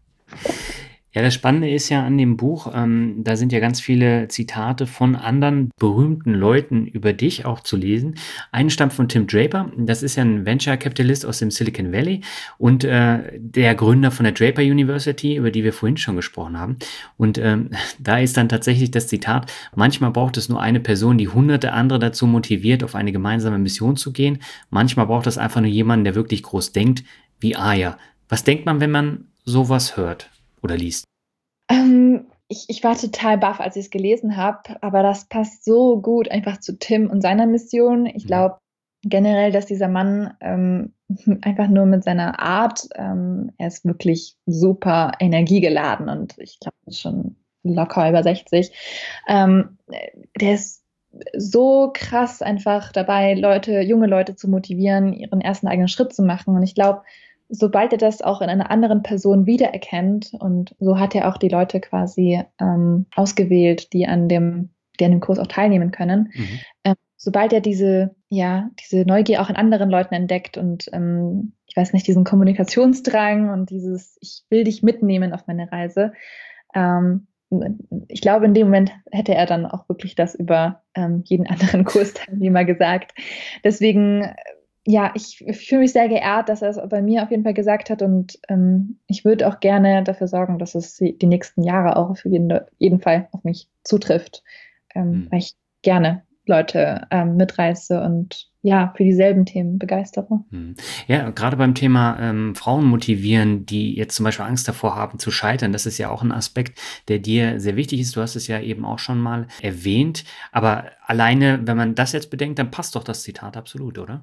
Ja, das Spannende ist ja an dem Buch, ähm, da sind ja ganz viele Zitate von anderen berühmten Leuten über dich auch zu lesen. Einen stammt von Tim Draper, das ist ja ein Venture-Capitalist aus dem Silicon Valley und äh, der Gründer von der Draper University, über die wir vorhin schon gesprochen haben. Und ähm, da ist dann tatsächlich das Zitat: Manchmal braucht es nur eine Person, die hunderte andere dazu motiviert, auf eine gemeinsame Mission zu gehen. Manchmal braucht es einfach nur jemanden, der wirklich groß denkt, wie Aya. Was denkt man, wenn man sowas hört oder liest? Ähm, ich, ich war total baff, als ich es gelesen habe, aber das passt so gut einfach zu Tim und seiner Mission. Ich Mhm. glaube generell, dass dieser Mann ähm, einfach nur mit seiner Art, ähm, er ist wirklich super energiegeladen und ich glaube schon locker über sechzig. Ähm, der ist so krass einfach dabei, Leute, junge Leute zu motivieren, ihren ersten eigenen Schritt zu machen. Und ich glaube, sobald er das auch in einer anderen Person wiedererkennt, und so hat er auch die Leute quasi ähm, ausgewählt, die an dem, die an dem Kurs auch teilnehmen können, Mhm. ähm, sobald er diese, ja, diese Neugier auch in anderen Leuten entdeckt und ähm, ich weiß nicht, diesen Kommunikationsdrang und dieses, ich will dich mitnehmen auf meine Reise, ähm, ich glaube, in dem Moment hätte er dann auch wirklich das über ähm, jeden anderen Kursteilnehmer gesagt. Deswegen ja, ich, ich fühle mich sehr geehrt, dass er es bei mir auf jeden Fall gesagt hat und ähm, ich würde auch gerne dafür sorgen, dass es die, die nächsten Jahre auch auf jeden, jeden Fall auf mich zutrifft, ähm, Mhm. weil ich gerne Leute ähm, mitreiße und ja, für dieselben Themen begeistere. Mhm. Ja, gerade beim Thema ähm, Frauen motivieren, die jetzt zum Beispiel Angst davor haben zu scheitern, das ist ja auch ein Aspekt, der dir sehr wichtig ist. Du hast es ja eben auch schon mal erwähnt, aber alleine, wenn man das jetzt bedenkt, dann passt doch das Zitat absolut, oder?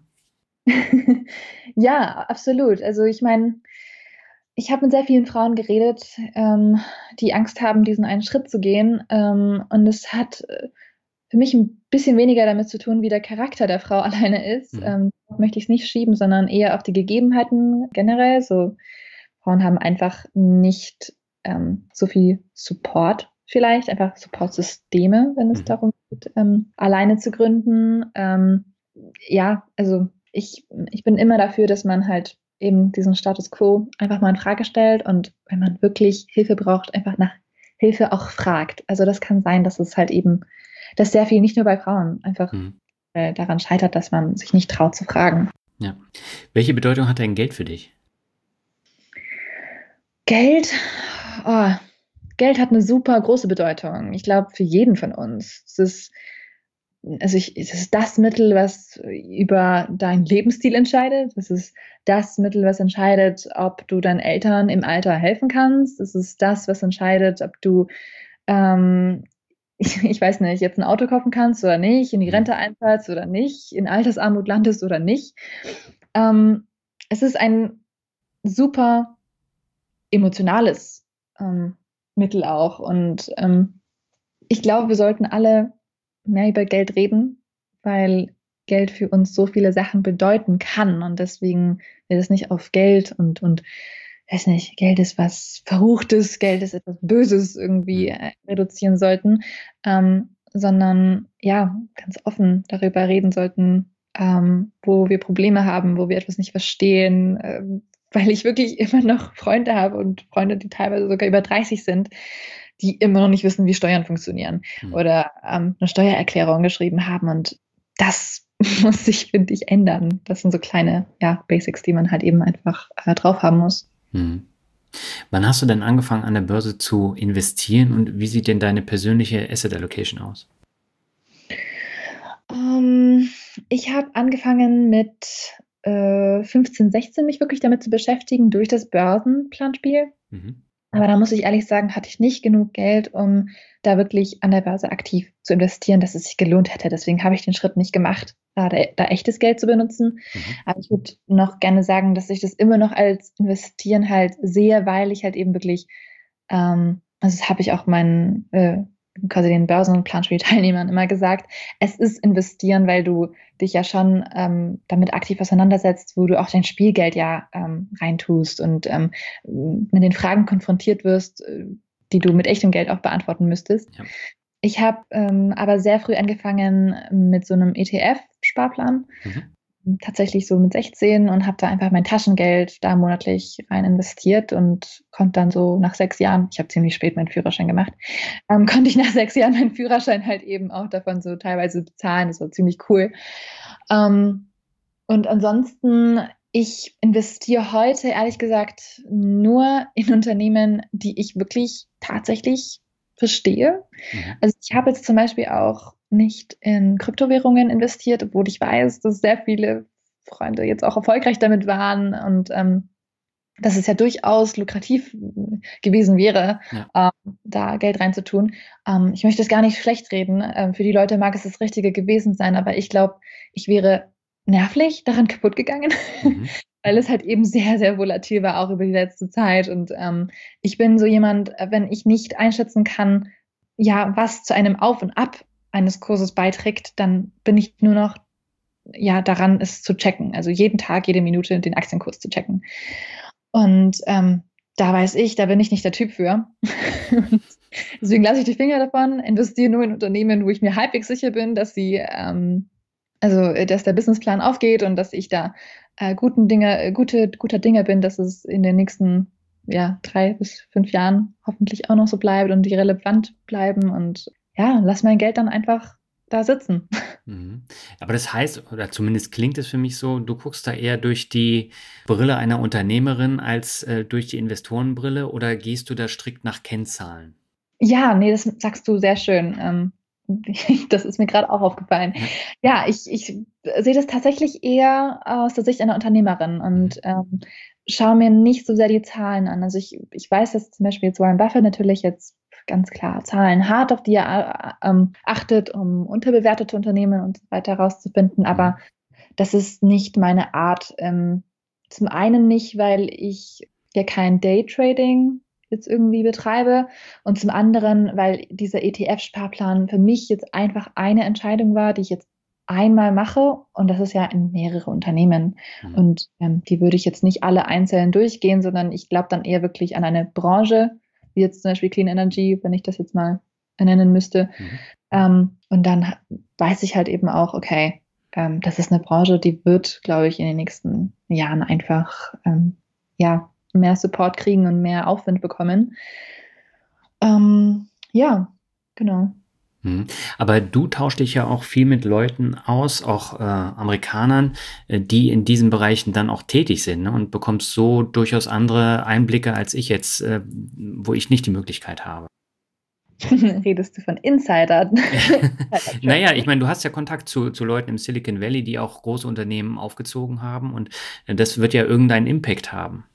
Ja, absolut. Also ich meine, ich habe mit sehr vielen Frauen geredet, ähm, die Angst haben, diesen einen Schritt zu gehen. Ähm, und es hat äh, für mich ein bisschen weniger damit zu tun, wie der Charakter der Frau alleine ist. Mhm. Ähm, möchte ich es nicht schieben, sondern eher auf die Gegebenheiten generell. So, Frauen haben einfach nicht ähm, so viel Support vielleicht, einfach Supportsysteme, wenn es Mhm. darum geht, ähm, alleine zu gründen. Ähm, ja, also ich, ich bin immer dafür, dass man halt eben diesen Status quo einfach mal in Frage stellt und wenn man wirklich Hilfe braucht, einfach nach Hilfe auch fragt. Also das kann sein, dass es halt eben, dass sehr viel nicht nur bei Frauen einfach Mhm. äh, daran scheitert, dass man sich nicht traut zu fragen. Ja. Welche Bedeutung hat denn Geld für dich? Geld, oh, Geld hat eine super große Bedeutung. Ich glaube, für jeden von uns. Es ist, also ich, es ist das Mittel, was über deinen Lebensstil entscheidet. Es ist das Mittel, was entscheidet, ob du deinen Eltern im Alter helfen kannst. Es ist das, was entscheidet, ob du, ähm, ich, ich weiß nicht, jetzt ein Auto kaufen kannst oder nicht, in die Rente einzahlst oder nicht, in Altersarmut landest oder nicht. Ähm, es ist ein super emotionales ähm, Mittel auch. Und ähm, ich glaube, wir sollten alle mehr über Geld reden, weil Geld für uns so viele Sachen bedeuten kann. Und deswegen wir das nicht auf Geld und, und weiß nicht, Geld ist was Verruchtes, Geld ist etwas Böses irgendwie äh, reduzieren sollten, ähm, sondern ja, ganz offen darüber reden sollten, ähm, wo wir Probleme haben, wo wir etwas nicht verstehen, ähm, weil ich wirklich immer noch Freunde habe und Freunde, die teilweise sogar über dreißig sind, die immer noch nicht wissen, wie Steuern funktionieren Hm. oder ähm, eine Steuererklärung geschrieben haben. Und das muss sich, finde ich, ändern. Das sind so kleine ja, Basics, die man halt eben einfach äh, drauf haben muss. Hm. Wann hast du denn angefangen, an der Börse zu investieren und wie sieht denn deine persönliche Asset Allocation aus? Ähm, ich habe angefangen mit äh, fünfzehn, sechzehn mich wirklich damit zu beschäftigen durch das Börsenplanspiel. Mhm. Aber da muss ich ehrlich sagen, hatte ich nicht genug Geld, um da wirklich an der Börse aktiv zu investieren, dass es sich gelohnt hätte. Deswegen habe ich den Schritt nicht gemacht, da, da echtes Geld zu benutzen. Mhm. Aber ich würde noch gerne sagen, dass ich das immer noch als Investieren halt sehe, weil ich halt eben wirklich, ähm, also das habe ich auch meinen äh, quasi den Börsenplanspiel-Teilnehmern immer gesagt, es ist investieren, weil du dich ja schon ähm, damit aktiv auseinandersetzt, wo du auch dein Spielgeld ja ähm, reintust und ähm, mit den Fragen konfrontiert wirst, äh, die du mit echtem Geld auch beantworten müsstest. Ja. Ich habe ähm, aber sehr früh angefangen mit so einem E T F-Sparplan, Mhm. tatsächlich so mit sechzehn und habe da einfach mein Taschengeld da monatlich rein investiert und konnte dann so nach sechs Jahren, ich habe ziemlich spät meinen Führerschein gemacht, ähm, konnte ich nach sechs Jahren meinen Führerschein halt eben auch davon so teilweise bezahlen. Das war ziemlich cool. Ähm, und ansonsten, ich investiere heute ehrlich gesagt nur in Unternehmen, die ich wirklich tatsächlich verstehe. Mhm. Also ich habe jetzt zum Beispiel auch nicht in Kryptowährungen investiert, obwohl ich weiß, dass sehr viele Freunde jetzt auch erfolgreich damit waren und ähm, dass es ja durchaus lukrativ gewesen wäre, Ja. ähm, da Geld reinzutun. Ähm, ich möchte es gar nicht schlecht reden. Ähm, für die Leute mag es das Richtige gewesen sein, aber ich glaube, ich wäre nervlich daran kaputt gegangen, Mhm. weil es halt eben sehr, sehr volatil war, auch über die letzte Zeit. Und ähm, ich bin so jemand, wenn ich nicht einschätzen kann, ja, was zu einem Auf und Ab eines Kurses beiträgt, dann bin ich nur noch ja daran, es zu checken. Also jeden Tag, jede Minute den Aktienkurs zu checken. Und ähm, da weiß ich, da bin ich nicht der Typ für. Deswegen lasse ich die Finger davon, investiere nur in Unternehmen, wo ich mir halbwegs sicher bin, dass sie, ähm, also dass der Businessplan aufgeht und dass ich da äh, guten Dinge, äh, gute, guter Dinge bin, dass es in den nächsten ja, drei bis fünf Jahren hoffentlich auch noch so bleibt und die relevant bleiben. Und ja, lass mein Geld dann einfach da sitzen. Mhm. Aber das heißt, oder zumindest klingt es für mich so, du guckst da eher durch die Brille einer Unternehmerin als äh, durch die Investorenbrille oder gehst du da strikt nach Kennzahlen? Ja, nee, das sagst du sehr schön. Ähm, das ist mir gerade auch aufgefallen. Ja. Ja, ich, ich sehe das tatsächlich eher aus der Sicht einer Unternehmerin und Mhm. ähm, schaue mir nicht so sehr die Zahlen an. Also ich, ich weiß, dass zum Beispiel jetzt Warren Buffett natürlich jetzt ganz klar Zahlen hat, auf die er äh, ähm, achtet, um unterbewertete Unternehmen und so weiter herauszufinden. Aber Mhm. das ist nicht meine Art. Ähm, zum einen nicht, weil ich ja kein Daytrading jetzt irgendwie betreibe und zum anderen, weil dieser E T F-Sparplan für mich jetzt einfach eine Entscheidung war, die ich jetzt einmal mache und das ist ja in mehrere Unternehmen Mhm. und ähm, die würde ich jetzt nicht alle einzeln durchgehen, sondern ich glaube dann eher wirklich an eine Branche, wie jetzt zum Beispiel Clean Energy, wenn ich das jetzt mal nennen müsste. Mhm. Ähm, und dann ha- weiß ich halt eben auch, okay, ähm, das ist eine Branche, die wird, glaube ich, in den nächsten Jahren einfach ähm, ja, mehr Support kriegen und mehr Aufwind bekommen. Ähm, ja, genau. Mhm. Aber du tauschst dich ja auch viel mit Leuten aus, auch äh, Amerikanern, äh, die in diesen Bereichen dann auch tätig sind, ne? Und bekommst so durchaus andere Einblicke als ich jetzt, äh, wo ich nicht die Möglichkeit habe. Redest du von Insider? Naja, Insider-Trading? ich meine, du hast ja Kontakt zu, zu Leuten im Silicon Valley, die auch große Unternehmen aufgezogen haben und äh, das wird ja irgendeinen Impact haben.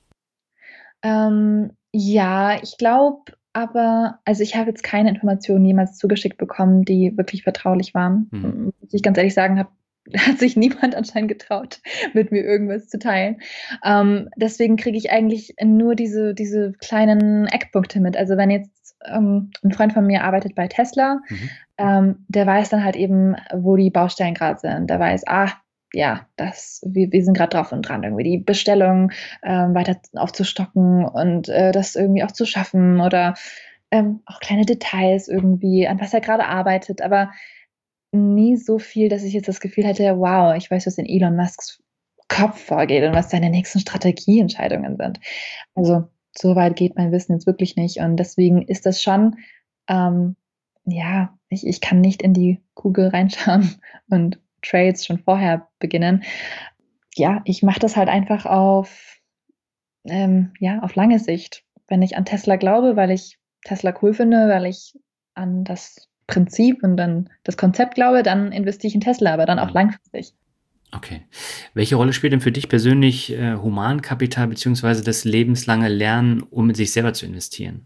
Ähm, ja, ich glaube aber, also ich habe jetzt keine Informationen jemals zugeschickt bekommen, die wirklich vertraulich waren. Mhm. M- Muss ich ganz ehrlich sagen, hab, hat sich niemand anscheinend getraut, mit mir irgendwas zu teilen. Ähm, deswegen kriege ich eigentlich nur diese, diese kleinen Eckpunkte mit. Also wenn jetzt ähm, ein Freund von mir arbeitet bei Tesla, Mhm. ähm, der weiß dann halt eben, wo die Baustellen gerade sind. Der weiß, ah, ja, das, wir, wir sind gerade drauf und dran, irgendwie die Bestellung ähm, weiter aufzustocken und äh, das irgendwie auch zu schaffen oder ähm, auch kleine Details irgendwie, an was er gerade arbeitet, aber nie so viel, dass ich jetzt das Gefühl hätte, wow, ich weiß, was in Elon Musks Kopf vorgeht und was seine nächsten Strategieentscheidungen sind. Also so weit geht mein Wissen jetzt wirklich nicht und deswegen ist das schon, ähm, ja, ich, ich kann nicht in die Kugel reinschauen und Trades schon vorher beginnen. Ja, ich mache das halt einfach auf ähm, ja, auf lange Sicht. Wenn ich an Tesla glaube, weil ich Tesla cool finde, weil ich an das Prinzip und dann das Konzept glaube, dann investiere ich in Tesla, aber dann auch Mhm. langfristig. Okay. Welche Rolle spielt denn für dich persönlich äh, Humankapital beziehungsweise das lebenslange Lernen, um in sich selber zu investieren?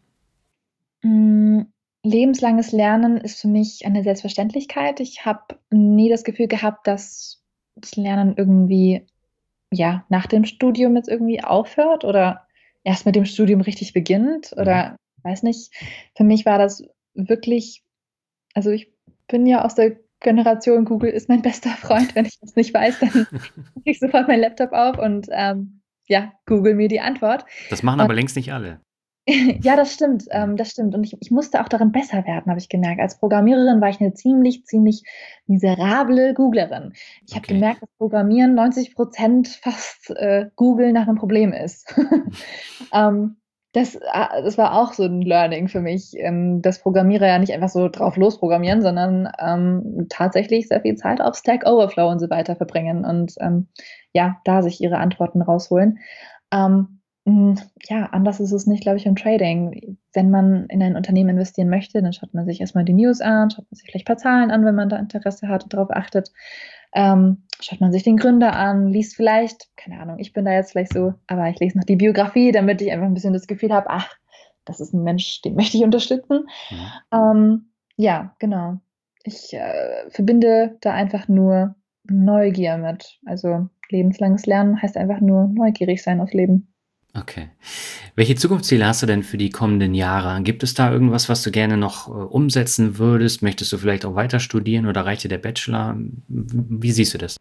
Hm, lebenslanges Lernen ist für mich eine Selbstverständlichkeit. Ich habe nie das Gefühl gehabt, dass das Lernen irgendwie, ja, nach dem Studium jetzt irgendwie aufhört oder erst mit dem Studium richtig beginnt Mhm. oder weiß nicht. Für mich war das wirklich, also ich bin ja aus der Generation, Google ist mein bester Freund. Wenn ich das nicht weiß, dann mache ich sofort meinen Laptop auf und ähm, ja, google mir die Antwort. Das machen Und aber längst nicht alle. ja, das stimmt, Mhm. ähm, das stimmt. Und ich, ich musste auch darin besser werden, habe ich gemerkt. Als Programmiererin war ich eine ziemlich, ziemlich miserable Googlerin. Ich habe Okay. gemerkt, dass Programmieren neunzig Prozent fast äh, Google nach einem Problem ist. ähm, das, ah, das war auch so ein Learning für mich, ähm, dass Programmierer ja nicht einfach so drauf losprogrammieren, sondern ähm, tatsächlich sehr viel Zeit auf Stack Overflow und so weiter verbringen und ähm, ja, da sich ihre Antworten rausholen. Ähm, hm, ja, anders ist es nicht, glaube ich, im Trading. Wenn man in ein Unternehmen investieren möchte, dann schaut man sich erstmal die News an, schaut man sich vielleicht ein paar Zahlen an, wenn man da Interesse hat und darauf achtet. Ähm, schaut man sich den Gründer an, liest vielleicht, keine Ahnung, ich bin da jetzt vielleicht so, aber ich lese noch die Biografie, damit ich einfach ein bisschen das Gefühl habe, ach, das ist ein Mensch, den möchte ich unterstützen. Mhm. Ähm, ja, genau. Ich äh, verbinde da einfach nur Neugier mit. Also lebenslanges Lernen heißt einfach nur neugierig sein aufs Leben. Okay. Welche Zukunftsziele hast du denn für die kommenden Jahre? Gibt es da irgendwas, was du gerne noch äh, umsetzen würdest? Möchtest du vielleicht auch weiter studieren oder reicht dir der Bachelor? Wie siehst du das?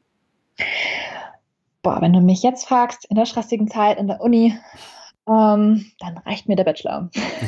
Boah, wenn du mich jetzt fragst, in der stressigen Zeit in der Uni, ähm, dann reicht mir der Bachelor.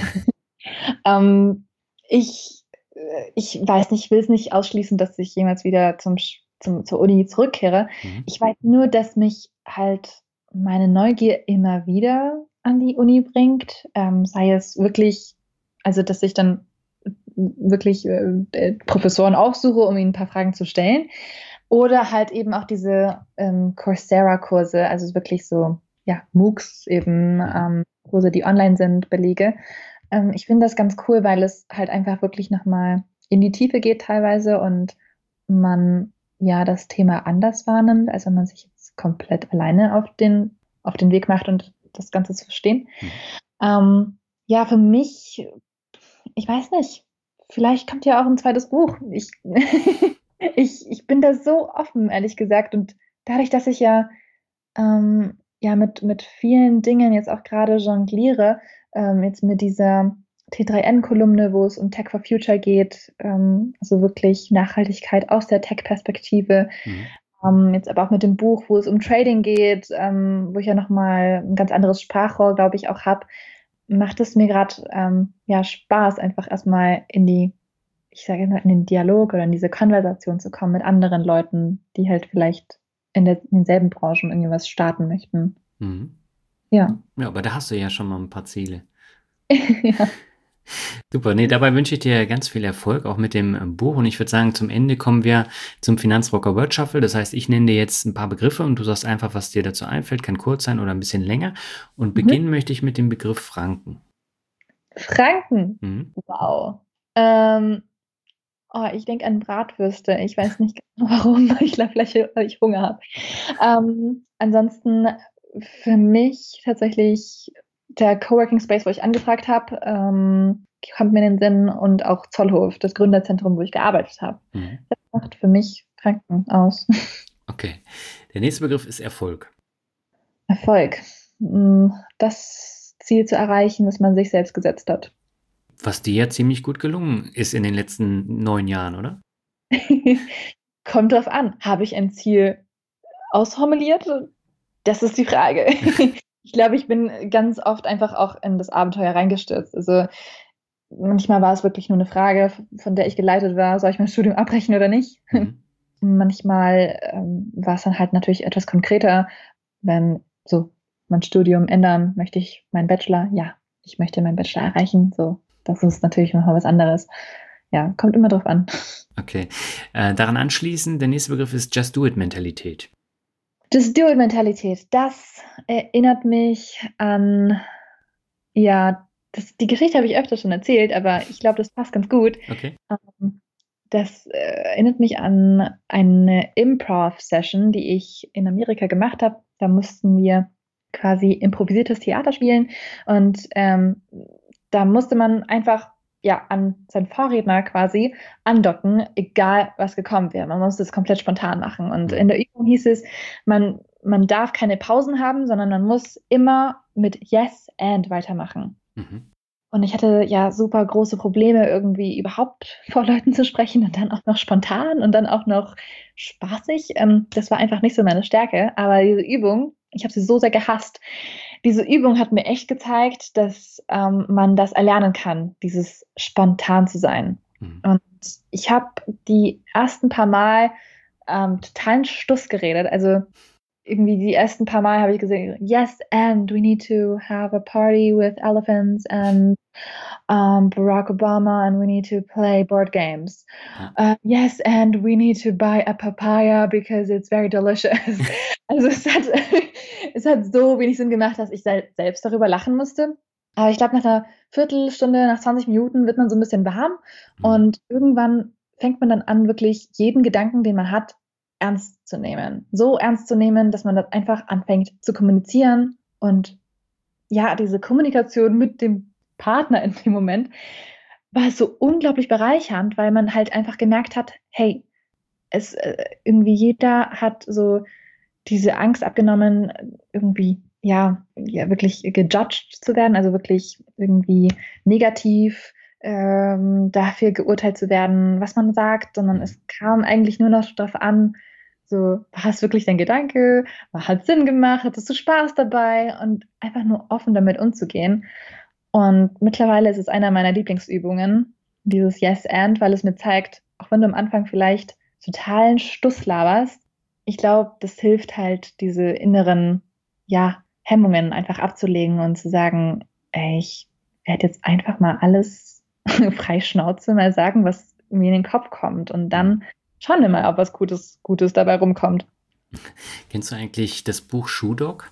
ähm, ich, äh, ich weiß nicht, ich will es nicht ausschließen, dass ich jemals wieder zum, Sch- zum, zur Uni zurückkehre. Mhm. Ich weiß nur, dass mich halt meine Neugier immer wieder an die Uni bringt. Ähm, sei es wirklich, also dass ich dann wirklich äh, äh, Professoren aufsuche, um ihnen ein paar Fragen zu stellen. Oder halt eben auch diese ähm, Coursera-Kurse, also wirklich so, ja, MOOCs eben, Mhm. ähm, Kurse, die online sind, Belege. Ähm, ich finde das ganz cool, weil es halt einfach wirklich nochmal in die Tiefe geht teilweise und man ja das Thema anders wahrnimmt, als wenn man sich jetzt komplett alleine auf den, auf den Weg macht und das Ganze zu verstehen. Mhm. Ähm, ja, für mich, ich weiß nicht, vielleicht kommt ja auch ein zweites Buch. Ich, ich, ich bin da so offen, ehrlich gesagt. Und dadurch, dass ich ja, ähm, ja mit, mit vielen Dingen jetzt auch gerade jongliere, ähm, jetzt mit dieser T drei N-Kolumne, wo es um Tech for Future geht, ähm, also wirklich Nachhaltigkeit aus der Tech-Perspektive, Mhm. ähm, jetzt aber auch mit dem Buch, wo es um Trading geht, ähm, wo ich ja nochmal ein ganz anderes Sprachrohr, glaube ich, auch habe, macht es mir gerade ähm, ja, Spaß, einfach erstmal in die, ich sage immer, in den Dialog oder in diese Konversation zu kommen mit anderen Leuten, die halt vielleicht in, der, in denselben Branchen irgendwie was starten möchten. Mhm. Ja. Ja, aber da hast du ja schon mal ein paar Ziele. Ja. Super, ne, dabei wünsche ich dir ganz viel Erfolg, auch mit dem, ähm, Buch. Und ich würde sagen, zum Ende kommen wir zum Finanzrocker Word Shuffle. Das heißt, ich nenne dir jetzt ein paar Begriffe und du sagst einfach, was dir dazu einfällt. Kann kurz sein oder ein bisschen länger. Und Mhm. beginnen möchte ich mit dem Begriff Franken. Franken. Mhm. Wow. Ähm, oh, ich denke an Bratwürste. Ich weiß nicht genau warum. Ich glaube, vielleicht, weil ich Hunger habe. Ähm, ansonsten für mich tatsächlich der Coworking Space, wo ich angefragt habe, ähm, kommt mir in den Sinn und auch Zollhof, das Gründerzentrum, wo ich gearbeitet habe. Mhm. Das macht für mich Franken aus. Okay. Der nächste Begriff ist Erfolg. Erfolg. Mm, Das Ziel zu erreichen, das man sich selbst gesetzt hat. Was dir ja ziemlich gut gelungen ist in den letzten neun Jahren, oder? Kommt drauf an. Habe ich ein Ziel ausformuliert? Das ist die Frage. Ich glaube, ich bin ganz oft einfach auch in das Abenteuer reingestürzt. Also manchmal war es wirklich nur eine Frage, von der ich geleitet war, soll ich mein Studium abbrechen oder nicht? Mhm. Manchmal ähm, war es dann halt natürlich etwas konkreter, wenn so mein Studium ändern, möchte ich meinen Bachelor? Ja, ich möchte meinen Bachelor erreichen. So, das ist natürlich nochmal was anderes. Ja, kommt immer drauf an. Okay. Äh, daran anschließend, der nächste Begriff ist Just-Do-It-Mentalität. Just-Do-It-Mentalität, das erinnert mich an, ja, das, die Geschichte habe ich öfter schon erzählt, aber ich glaube, das passt ganz gut. Okay. Ähm, Das äh, erinnert mich an eine Improv-Session, die ich in Amerika gemacht habe. Da mussten wir quasi improvisiertes Theater spielen und ähm, da musste man einfach ja an seinen Vorredner quasi andocken, egal was gekommen wäre. Man musste es komplett spontan machen. Und in Mhm. der Übung hieß es, man, man darf keine Pausen haben, sondern man muss immer mit Yes and weitermachen. Mhm. Und ich hatte ja super große Probleme, irgendwie überhaupt vor Leuten zu sprechen und dann auch noch spontan und dann auch noch spaßig. Ähm, das war einfach nicht so meine Stärke. Aber diese Übung, ich habe sie so sehr gehasst. Diese Übung hat mir echt gezeigt, dass ähm, man das erlernen kann, dieses spontan zu sein. Mhm. Und ich habe die ersten paar Mal ähm, totalen Stuss geredet. Also irgendwie die ersten paar Mal habe ich gesehen, yes, and we need to have a party with elephants and um, Barack Obama, and we need to play board games. Ja. Uh, yes, and we need to buy a papaya because it's very delicious. Also es hat, es hat so wenig Sinn gemacht, dass ich sel selbst darüber lachen musste. Aber ich glaube, nach einer Viertelstunde, nach zwanzig Minuten wird man so ein bisschen warm Mhm. und irgendwann fängt man dann an, wirklich jeden Gedanken, den man hat, ernst zu nehmen. So ernst zu nehmen, dass man das einfach anfängt zu kommunizieren und ja, diese Kommunikation mit dem Partner in dem Moment war so unglaublich bereichernd, weil man halt einfach gemerkt hat, hey, es äh, irgendwie jeder hat so diese Angst abgenommen, irgendwie ja, ja wirklich gejudged zu werden, also wirklich irgendwie negativ ähm, dafür geurteilt zu werden, was man sagt, sondern Mhm. es kam eigentlich nur noch darauf an, so, war es wirklich dein Gedanke? Hat Sinn gemacht? Hattest du Spaß dabei? Und einfach nur offen damit umzugehen. Und mittlerweile ist es einer meiner Lieblingsübungen, dieses Yes and, weil es mir zeigt, auch wenn du am Anfang vielleicht totalen Stuss laberst, ich glaube, das hilft halt, diese inneren, ja, Hemmungen einfach abzulegen und zu sagen, ey, ich werde jetzt einfach mal alles frei Schnauze mal sagen, was mir in den Kopf kommt. Und Mhm. dann schauen wir mal, ob was Gutes, Gutes dabei rumkommt. Kennst du eigentlich das Buch Shoe Dog?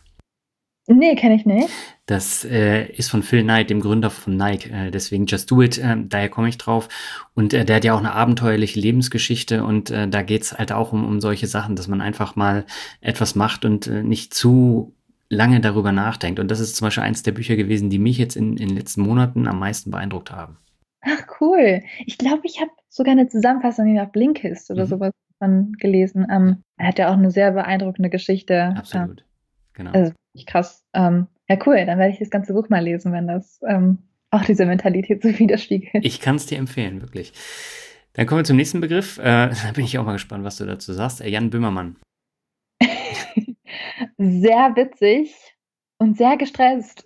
Nee, kenne ich nicht. Das äh, ist von Phil Knight, dem Gründer von Nike. Äh, deswegen Just Do It, äh, daher komme ich drauf. Und äh, der hat ja auch eine abenteuerliche Lebensgeschichte und äh, da geht's halt auch um, um solche Sachen, dass man einfach mal etwas macht und äh, nicht zu lange darüber nachdenkt. Und das ist zum Beispiel eins der Bücher gewesen, die mich jetzt in, in den letzten Monaten am meisten beeindruckt haben. Ach, cool. Ich glaube, ich habe sogar eine Zusammenfassung auf Blinkist oder Mhm. sowas von gelesen. Ja, Ähm, er hat ja auch eine sehr beeindruckende Geschichte. Ähm, absolut. Genau. also wirklich krass. Ähm, ja, cool. Dann werde ich das ganze Buch mal lesen, wenn das ähm, auch diese Mentalität so widerspiegelt. Ich kann es dir empfehlen, wirklich. Dann kommen wir zum nächsten Begriff. Äh, da bin ich auch mal gespannt, was du dazu sagst. Äh, Jan Böhmermann. Sehr witzig und sehr gestresst.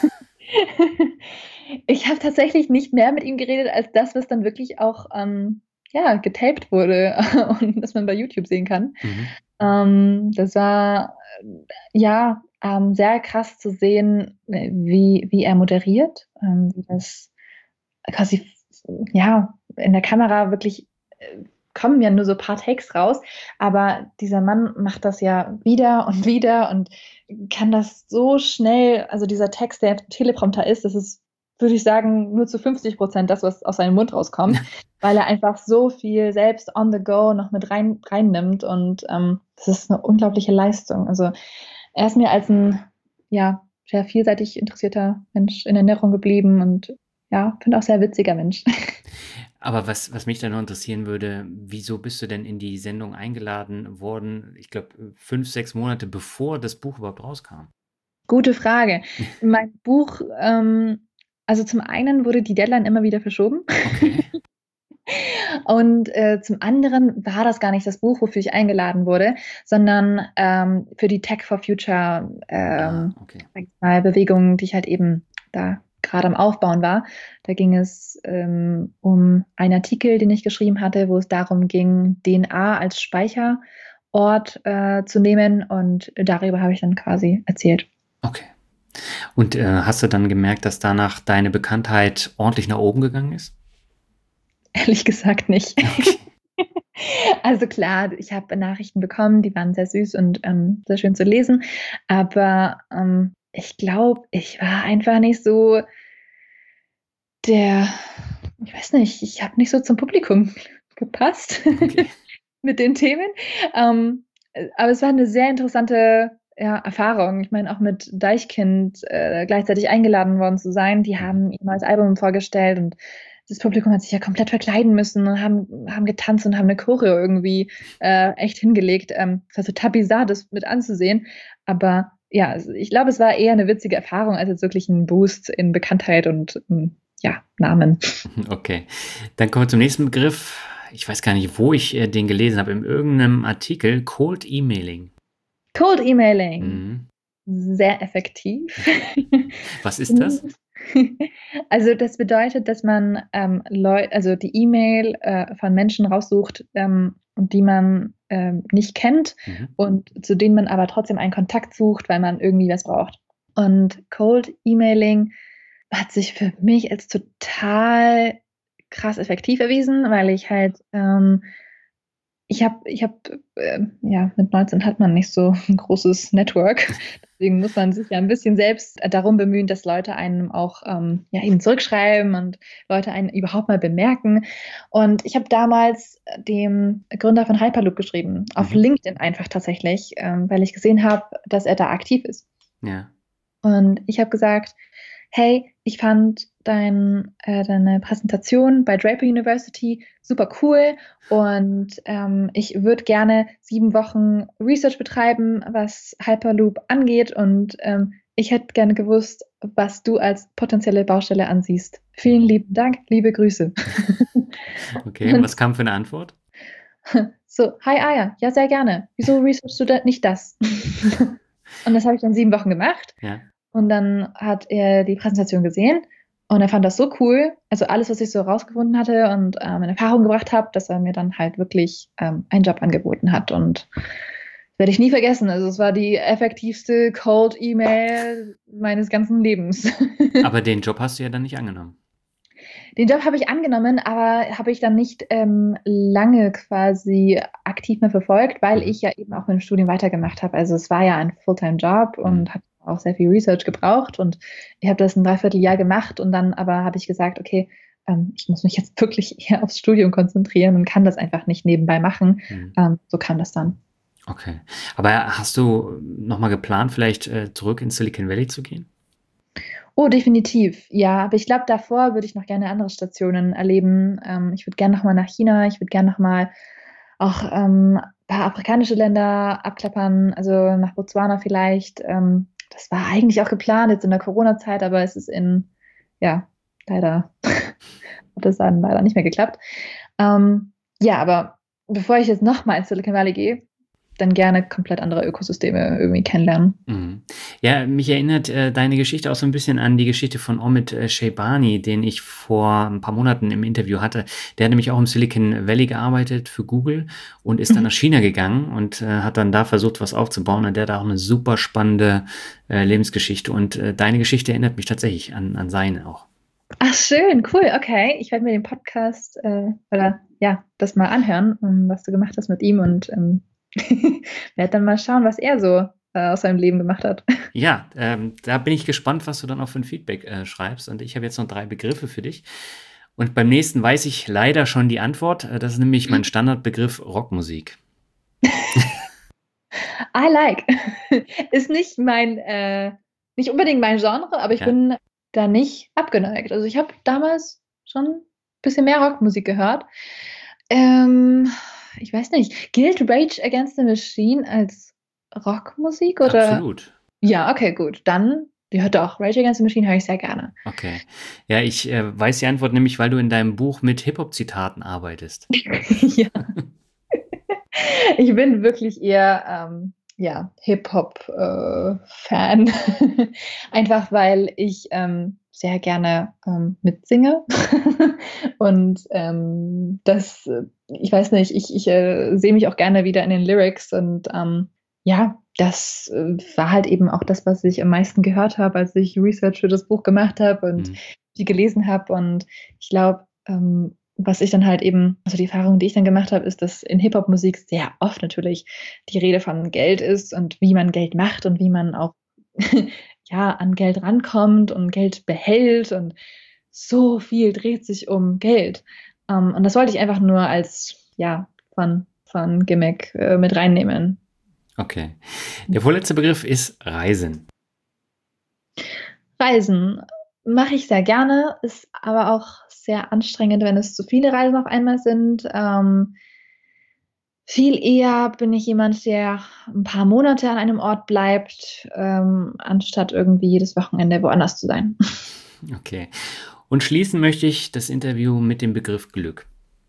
Ich habe tatsächlich nicht mehr mit ihm geredet als das, was dann wirklich auch, ähm, ja, getaped wurde und das man bei YouTube sehen kann. Mhm. Ähm, das war, äh, ja, ähm, sehr krass zu sehen, äh, wie wie er moderiert, ähm, wie das quasi, ja, in der Kamera wirklich äh, kommen ja nur so ein paar Takes raus, aber dieser Mann macht das ja wieder und wieder und kann das so schnell, also dieser Text, der im Teleprompter ist, das ist, würde ich sagen, nur zu fünfzig Prozent das, was aus seinem Mund rauskommt, weil er einfach so viel selbst on the go noch mit rein reinnimmt und ähm, das ist eine unglaubliche Leistung. Also er ist mir als ein, ja, sehr vielseitig interessierter Mensch in Erinnerung geblieben und ja, finde auch sehr witziger Mensch. Aber was, was mich dann noch interessieren würde, wieso bist du denn in die Sendung eingeladen worden? Ich glaube, fünf, sechs Monate bevor das Buch überhaupt rauskam. Gute Frage. Mein Buch, ähm, also zum einen wurde die Deadline immer wieder verschoben. Okay. Und äh, zum anderen war das gar nicht das Buch, wofür ich eingeladen wurde, sondern ähm, für die Tech for Future ähm, Ah, okay. sag ich mal, Bewegung, die ich halt eben da gerade am Aufbauen war. Da ging es ähm, um einen Artikel, den ich geschrieben hatte, wo es darum ging, D N A als Speicherort äh, zu nehmen und darüber habe ich dann quasi erzählt. Okay. Und äh, hast du dann gemerkt, dass danach deine Bekanntheit ordentlich nach oben gegangen ist? Ehrlich gesagt nicht. Okay. Also klar, ich habe Nachrichten bekommen, die waren sehr süß und ähm, sehr schön zu lesen, aber ähm, ich glaube, ich war einfach nicht so der, ich weiß nicht, ich habe nicht so zum Publikum gepasst Okay. mit den Themen. Ähm, äh, aber es war eine sehr interessante, ja, Erfahrung. Ich meine, auch mit Deichkind äh, gleichzeitig eingeladen worden zu sein. Die Mhm. haben ihm als Album vorgestellt und das Publikum hat sich ja komplett verkleiden müssen und haben, haben getanzt und haben eine Choreo irgendwie äh, echt hingelegt. Ähm, es war total bizarr, das mit anzusehen. Aber ja, also ich glaube, es war eher eine witzige Erfahrung als jetzt wirklich ein Boost in Bekanntheit und ähm, ja, Namen. Okay. Dann kommen wir zum nächsten Begriff. Ich weiß gar nicht, wo ich äh, den gelesen habe. In irgendeinem Artikel. Cold Emailing. Cold Emailing. Mhm. Sehr effektiv. Was ist das? Also das bedeutet, dass man ähm, Leu also die E-Mail äh, von Menschen raussucht, ähm, die man ähm, nicht kennt Mhm. und zu denen man aber trotzdem einen Kontakt sucht, weil man irgendwie was braucht. Und Cold Emailing hat sich für mich als total krass effektiv erwiesen, weil ich halt ähm, ich habe, ich habe, äh, ja, mit neunzehn hat man nicht so ein großes Network. Deswegen muss man sich ja ein bisschen selbst äh, darum bemühen, dass Leute einem auch ähm, ja, eben zurückschreiben und Leute einen überhaupt mal bemerken. Und ich habe damals dem Gründer von Hyperloop geschrieben, auf Mhm. LinkedIn einfach tatsächlich, ähm, weil ich gesehen habe, dass er da aktiv ist. Ja. Und ich habe gesagt, hey, ich fand dein, äh, deine Präsentation bei Draper University super cool und ähm, ich würde gerne sieben Wochen Research betreiben, was Hyperloop angeht und ähm, ich hätte gerne gewusst, was du als potenzielle Baustelle ansiehst. Vielen lieben Dank, liebe Grüße. Okay. Und was kam für eine Antwort? So, hi Aya, ja sehr gerne. Wieso researchst du da nicht das? Und das habe ich dann sieben Wochen gemacht. Ja. Und dann hat er die Präsentation gesehen und er fand das so cool. Also alles, was ich so rausgefunden hatte und ähm, in Erfahrung gebracht habe, dass er mir dann halt wirklich ähm, einen Job angeboten hat. Und das werde ich nie vergessen. Also es war die effektivste Cold E-Mail meines ganzen Lebens. Aber den Job hast du ja dann nicht angenommen. Den Job habe ich angenommen, aber habe ich dann nicht ähm, lange quasi aktiv mehr verfolgt, weil Mhm. ich ja eben auch mit dem Studium weitergemacht habe. Also es war ja ein Fulltime-Job und Mhm. hat auch sehr viel Research gebraucht und ich habe das ein Dreivierteljahr gemacht und dann aber habe ich gesagt, okay, ähm, ich muss mich jetzt wirklich eher aufs Studium konzentrieren und kann das einfach nicht nebenbei machen. Mhm. Ähm, so kam das dann. Okay. Aber hast du nochmal geplant, vielleicht äh, zurück ins Silicon Valley zu gehen? Oh, definitiv. Ja, aber ich glaube, davor würde ich noch gerne andere Stationen erleben. Ähm, ich würde gerne noch mal nach China. Ich würde gerne noch mal auch ähm, ein paar afrikanische Länder abklappern, also nach Botswana vielleicht. Ähm, das war eigentlich auch geplant jetzt in der Corona-Zeit, aber es ist in, ja, leider hat das dann leider nicht mehr geklappt. Ähm, ja, aber bevor ich jetzt noch mal ins Silicon Valley gehe, dann gerne komplett andere Ökosysteme irgendwie kennenlernen. Mhm. Ja, mich erinnert äh, deine Geschichte auch so ein bisschen an die Geschichte von Omid äh, Sheibani, den ich vor ein paar Monaten im Interview hatte. Der hat nämlich auch im Silicon Valley gearbeitet für Google und ist dann nach China gegangen und äh, hat dann da versucht, was aufzubauen. Und der hat auch eine super spannende äh, Lebensgeschichte. Und äh, deine Geschichte erinnert mich tatsächlich an, an seine auch. Ach schön, cool, okay. Ich werde mir den Podcast, äh, oder ja, das mal anhören, ähm, was du gemacht hast mit ihm und ähm, werde dann mal schauen, was er so äh, aus seinem Leben gemacht hat. Ja, ähm, da bin ich gespannt, was du dann auch für ein Feedback äh, schreibst. Und ich habe jetzt noch drei Begriffe für dich. Und beim nächsten weiß ich leider schon die Antwort. Äh, Das ist nämlich mein Standardbegriff Rockmusik. I like. Ist nicht mein, äh, nicht unbedingt mein Genre, aber ich Ja. bin da nicht abgeneigt. Also ich habe damals schon ein bisschen mehr Rockmusik gehört. Ähm, ich weiß nicht, gilt Rage Against the Machine als Rockmusik oder? Absolut. Ja, okay, gut. Dann, ja doch, Rage Against the Machine höre ich sehr gerne. Okay. Ja, ich äh, weiß die Antwort nämlich, weil du in deinem Buch mit Hip-Hop-Zitaten arbeitest. Ja. Ich bin wirklich eher ähm, ja, Hip-Hop-Fan. Einfach weil ich ähm, sehr gerne ähm, mitsinge. Und ähm, das, äh, ich weiß nicht, ich, ich äh, sehe mich auch gerne wieder in den Lyrics. Und ähm, ja, das äh, war halt eben auch das, was ich am meisten gehört habe, als ich Research für das Buch gemacht habe und Mhm. die gelesen habe. Und ich glaube, ähm, was ich dann halt eben, also die Erfahrung, die ich dann gemacht habe, ist, dass in Hip-Hop-Musik sehr oft natürlich die Rede von Geld ist und wie man Geld macht und wie man auch ja, an Geld rankommt und Geld behält und so viel dreht sich um Geld. Ähm, und das wollte ich einfach nur als, ja, von, von Gimmick äh, mit reinnehmen. Okay. Der vorletzte Begriff ist Reisen. Reisen mache ich sehr gerne, ist aber auch sehr anstrengend, wenn es zu viele Reisen auf einmal sind. Ähm, viel eher bin ich jemand, der ein paar Monate an einem Ort bleibt, ähm, anstatt irgendwie jedes Wochenende woanders zu sein. Okay. Und schließen möchte ich das Interview mit dem Begriff Glück.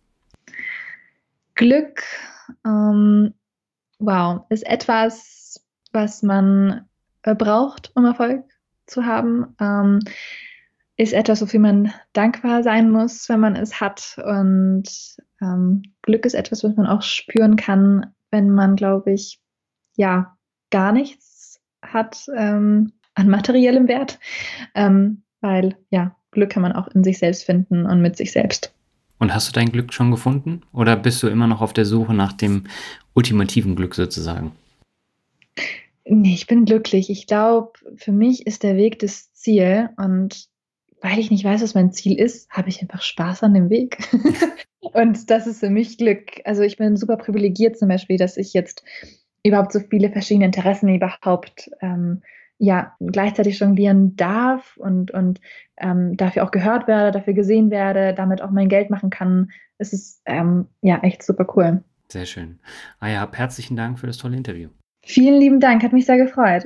Glück, ähm, wow, ist etwas, was man äh, braucht, um Erfolg zu haben. Ähm, ist etwas, wofür man dankbar sein muss, wenn man es hat. Und ähm, Glück ist etwas, was man auch spüren kann, wenn man, glaube ich, ja, gar nichts hat ähm, an materiellem Wert. Ähm, weil, ja, Glück kann man auch in sich selbst finden und mit sich selbst. Und hast du dein Glück schon gefunden? Oder bist du immer noch auf der Suche nach dem ultimativen Glück sozusagen? Nee, ich bin glücklich. Ich glaube, für mich ist der Weg das Ziel. Und weil ich nicht weiß, was mein Ziel ist, habe ich einfach Spaß an dem Weg. Und das ist für mich Glück. Also ich bin super privilegiert zum Beispiel, dass ich jetzt überhaupt so viele verschiedene Interessen überhaupt ähm, ja, gleichzeitig jonglieren darf und, und ähm, dafür auch gehört werde, dafür gesehen werde, damit auch mein Geld machen kann. Es ist ähm, ja echt super cool. Sehr schön. Aya, herzlichen Dank für das tolle Interview. Vielen lieben Dank, hat mich sehr gefreut.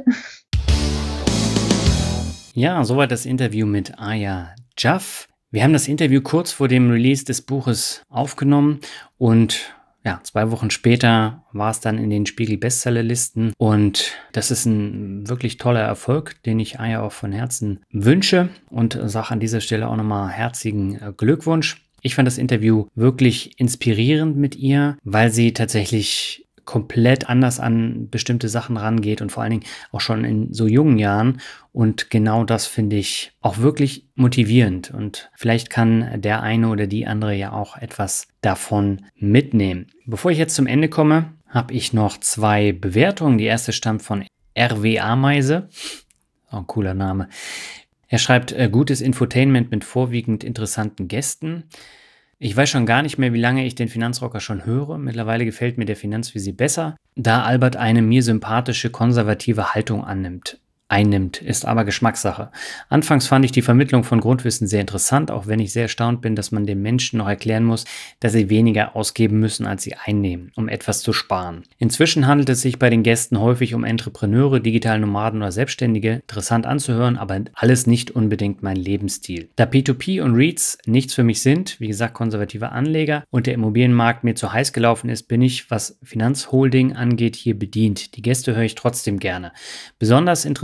Ja, soweit das Interview mit Aya Jaff. Wir haben das Interview kurz vor dem Release des Buches aufgenommen und ja, zwei Wochen später war es dann in den Spiegel-Bestsellerlisten und das ist ein wirklich toller Erfolg, den ich Aya auch von Herzen wünsche und sage an dieser Stelle auch nochmal herzigen Glückwunsch. Ich fand das Interview wirklich inspirierend mit ihr, weil sie tatsächlich komplett anders an bestimmte Sachen rangeht und vor allen Dingen auch schon in so jungen Jahren. Und genau das finde ich auch wirklich motivierend. Und vielleicht kann der eine oder die andere ja auch etwas davon mitnehmen. Bevor ich jetzt zum Ende komme, habe ich noch zwei Bewertungen. Die erste stammt von R W Ameise. Auch ein cooler Name. Er schreibt, äh, gutes Infotainment mit vorwiegend interessanten Gästen. Ich weiß schon gar nicht mehr, wie lange ich den Finanzrocker schon höre. Mittlerweile gefällt mir der Finanzvisier besser, da Albert eine mir sympathische konservative Haltung annimmt. einnimmt, ist aber Geschmackssache. Anfangs fand ich die Vermittlung von Grundwissen sehr interessant, auch wenn ich sehr erstaunt bin, dass man den Menschen noch erklären muss, dass sie weniger ausgeben müssen, als sie einnehmen, um etwas zu sparen. Inzwischen handelt es sich bei den Gästen häufig um Entrepreneure, digitale Nomaden oder Selbstständige. Interessant anzuhören, aber alles nicht unbedingt mein Lebensstil. Da P zwei P und REITs nichts für mich sind, wie gesagt konservative Anleger, und der Immobilienmarkt mir zu heiß gelaufen ist, bin ich, was Finanzholding angeht, hier bedient. Die Gäste höre ich trotzdem gerne. Besonders interessiert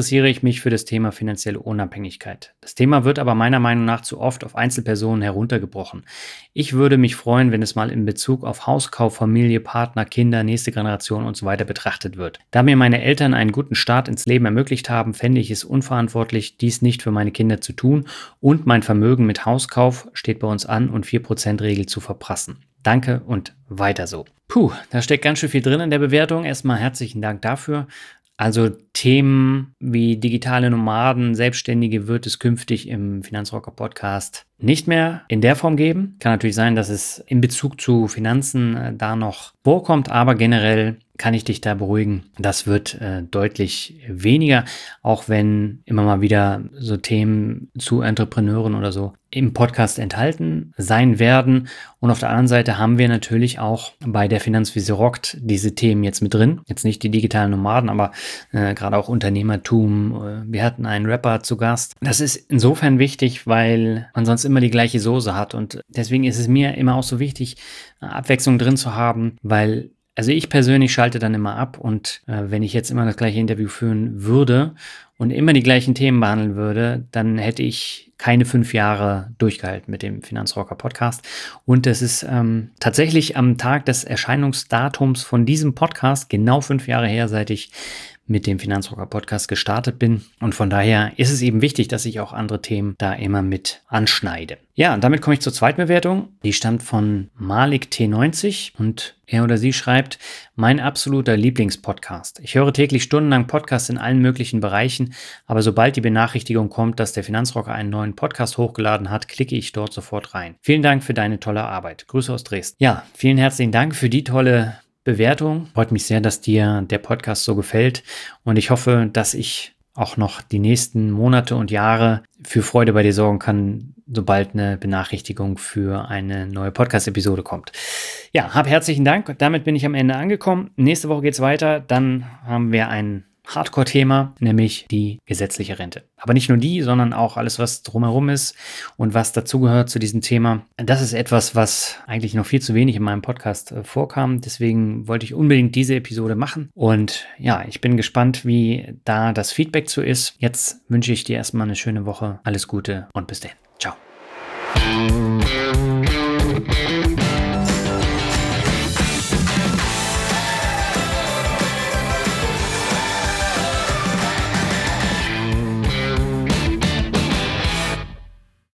interessiere ich mich für das Thema finanzielle Unabhängigkeit. Das Thema wird aber meiner Meinung nach zu oft auf Einzelpersonen heruntergebrochen. Ich würde mich freuen, wenn es mal in Bezug auf Hauskauf, Familie, Partner, Kinder, nächste Generation und so weiter betrachtet wird. Da mir meine Eltern einen guten Start ins Leben ermöglicht haben, fände ich es unverantwortlich, dies nicht für meine Kinder zu tun und mein Vermögen mit Hauskauf steht bei uns an und vier Prozent Regel zu verprassen. Danke und weiter so. Puh, da steckt ganz schön viel drin in der Bewertung. Erstmal herzlichen Dank dafür. Also Themen wie digitale Nomaden, Selbstständige wird es künftig im Finanzrocker Podcast nicht mehr in der Form geben. Kann natürlich sein, dass es in Bezug zu Finanzen äh, da noch vorkommt, aber generell kann ich dich da beruhigen. Das wird äh, deutlich weniger, auch wenn immer mal wieder so Themen zu Entrepreneuren oder so im Podcast enthalten sein werden. Und auf der anderen Seite haben wir natürlich auch bei der Finanzwiese rockt diese Themen jetzt mit drin. Jetzt nicht die digitalen Nomaden, aber äh, gerade auch Unternehmertum. Äh, wir hatten einen Rapper zu Gast. Das ist insofern wichtig, weil man sonst immer die gleiche Soße hat. Und deswegen ist es mir immer auch so wichtig, Abwechslung drin zu haben, weil Also ich persönlich schalte dann immer ab und äh, wenn ich jetzt immer das gleiche Interview führen würde und immer die gleichen Themen behandeln würde, dann hätte ich keine fünf Jahre durchgehalten mit dem Finanzrocker Podcast. Und es ist ähm, tatsächlich am Tag des Erscheinungsdatums von diesem Podcast genau fünf Jahre her, seit ich mit dem Finanzrocker Podcast gestartet bin. Und von daher ist es eben wichtig, dass ich auch andere Themen da immer mit anschneide. Ja, und damit komme ich zur zweiten Bewertung. Die stammt von Malik T neunzig und er oder sie schreibt, mein absoluter Lieblingspodcast. Ich höre täglich stundenlang Podcasts in allen möglichen Bereichen, aber sobald die Benachrichtigung kommt, dass der Finanzrocker einen neuen Podcast hochgeladen hat, klicke ich dort sofort rein. Vielen Dank für deine tolle Arbeit. Grüße aus Dresden. Ja, vielen herzlichen Dank für die tolle Bewertung. Freut mich sehr, dass dir der Podcast so gefällt und ich hoffe, dass ich auch noch die nächsten Monate und Jahre für Freude bei dir sorgen kann, sobald eine Benachrichtigung für eine neue Podcast-Episode kommt. Ja, hab herzlichen Dank. Damit bin ich am Ende angekommen. Nächste Woche geht's weiter. Dann haben wir ein Hardcore-Thema, nämlich die gesetzliche Rente. Aber nicht nur die, sondern auch alles, was drumherum ist und was dazugehört zu diesem Thema. Das ist etwas, was eigentlich noch viel zu wenig in meinem Podcast äh, vorkam. Deswegen wollte ich unbedingt diese Episode machen. Und ja, ich bin gespannt, wie da das Feedback zu ist. Jetzt wünsche ich dir erstmal eine schöne Woche. Alles Gute und bis dann. Ciao.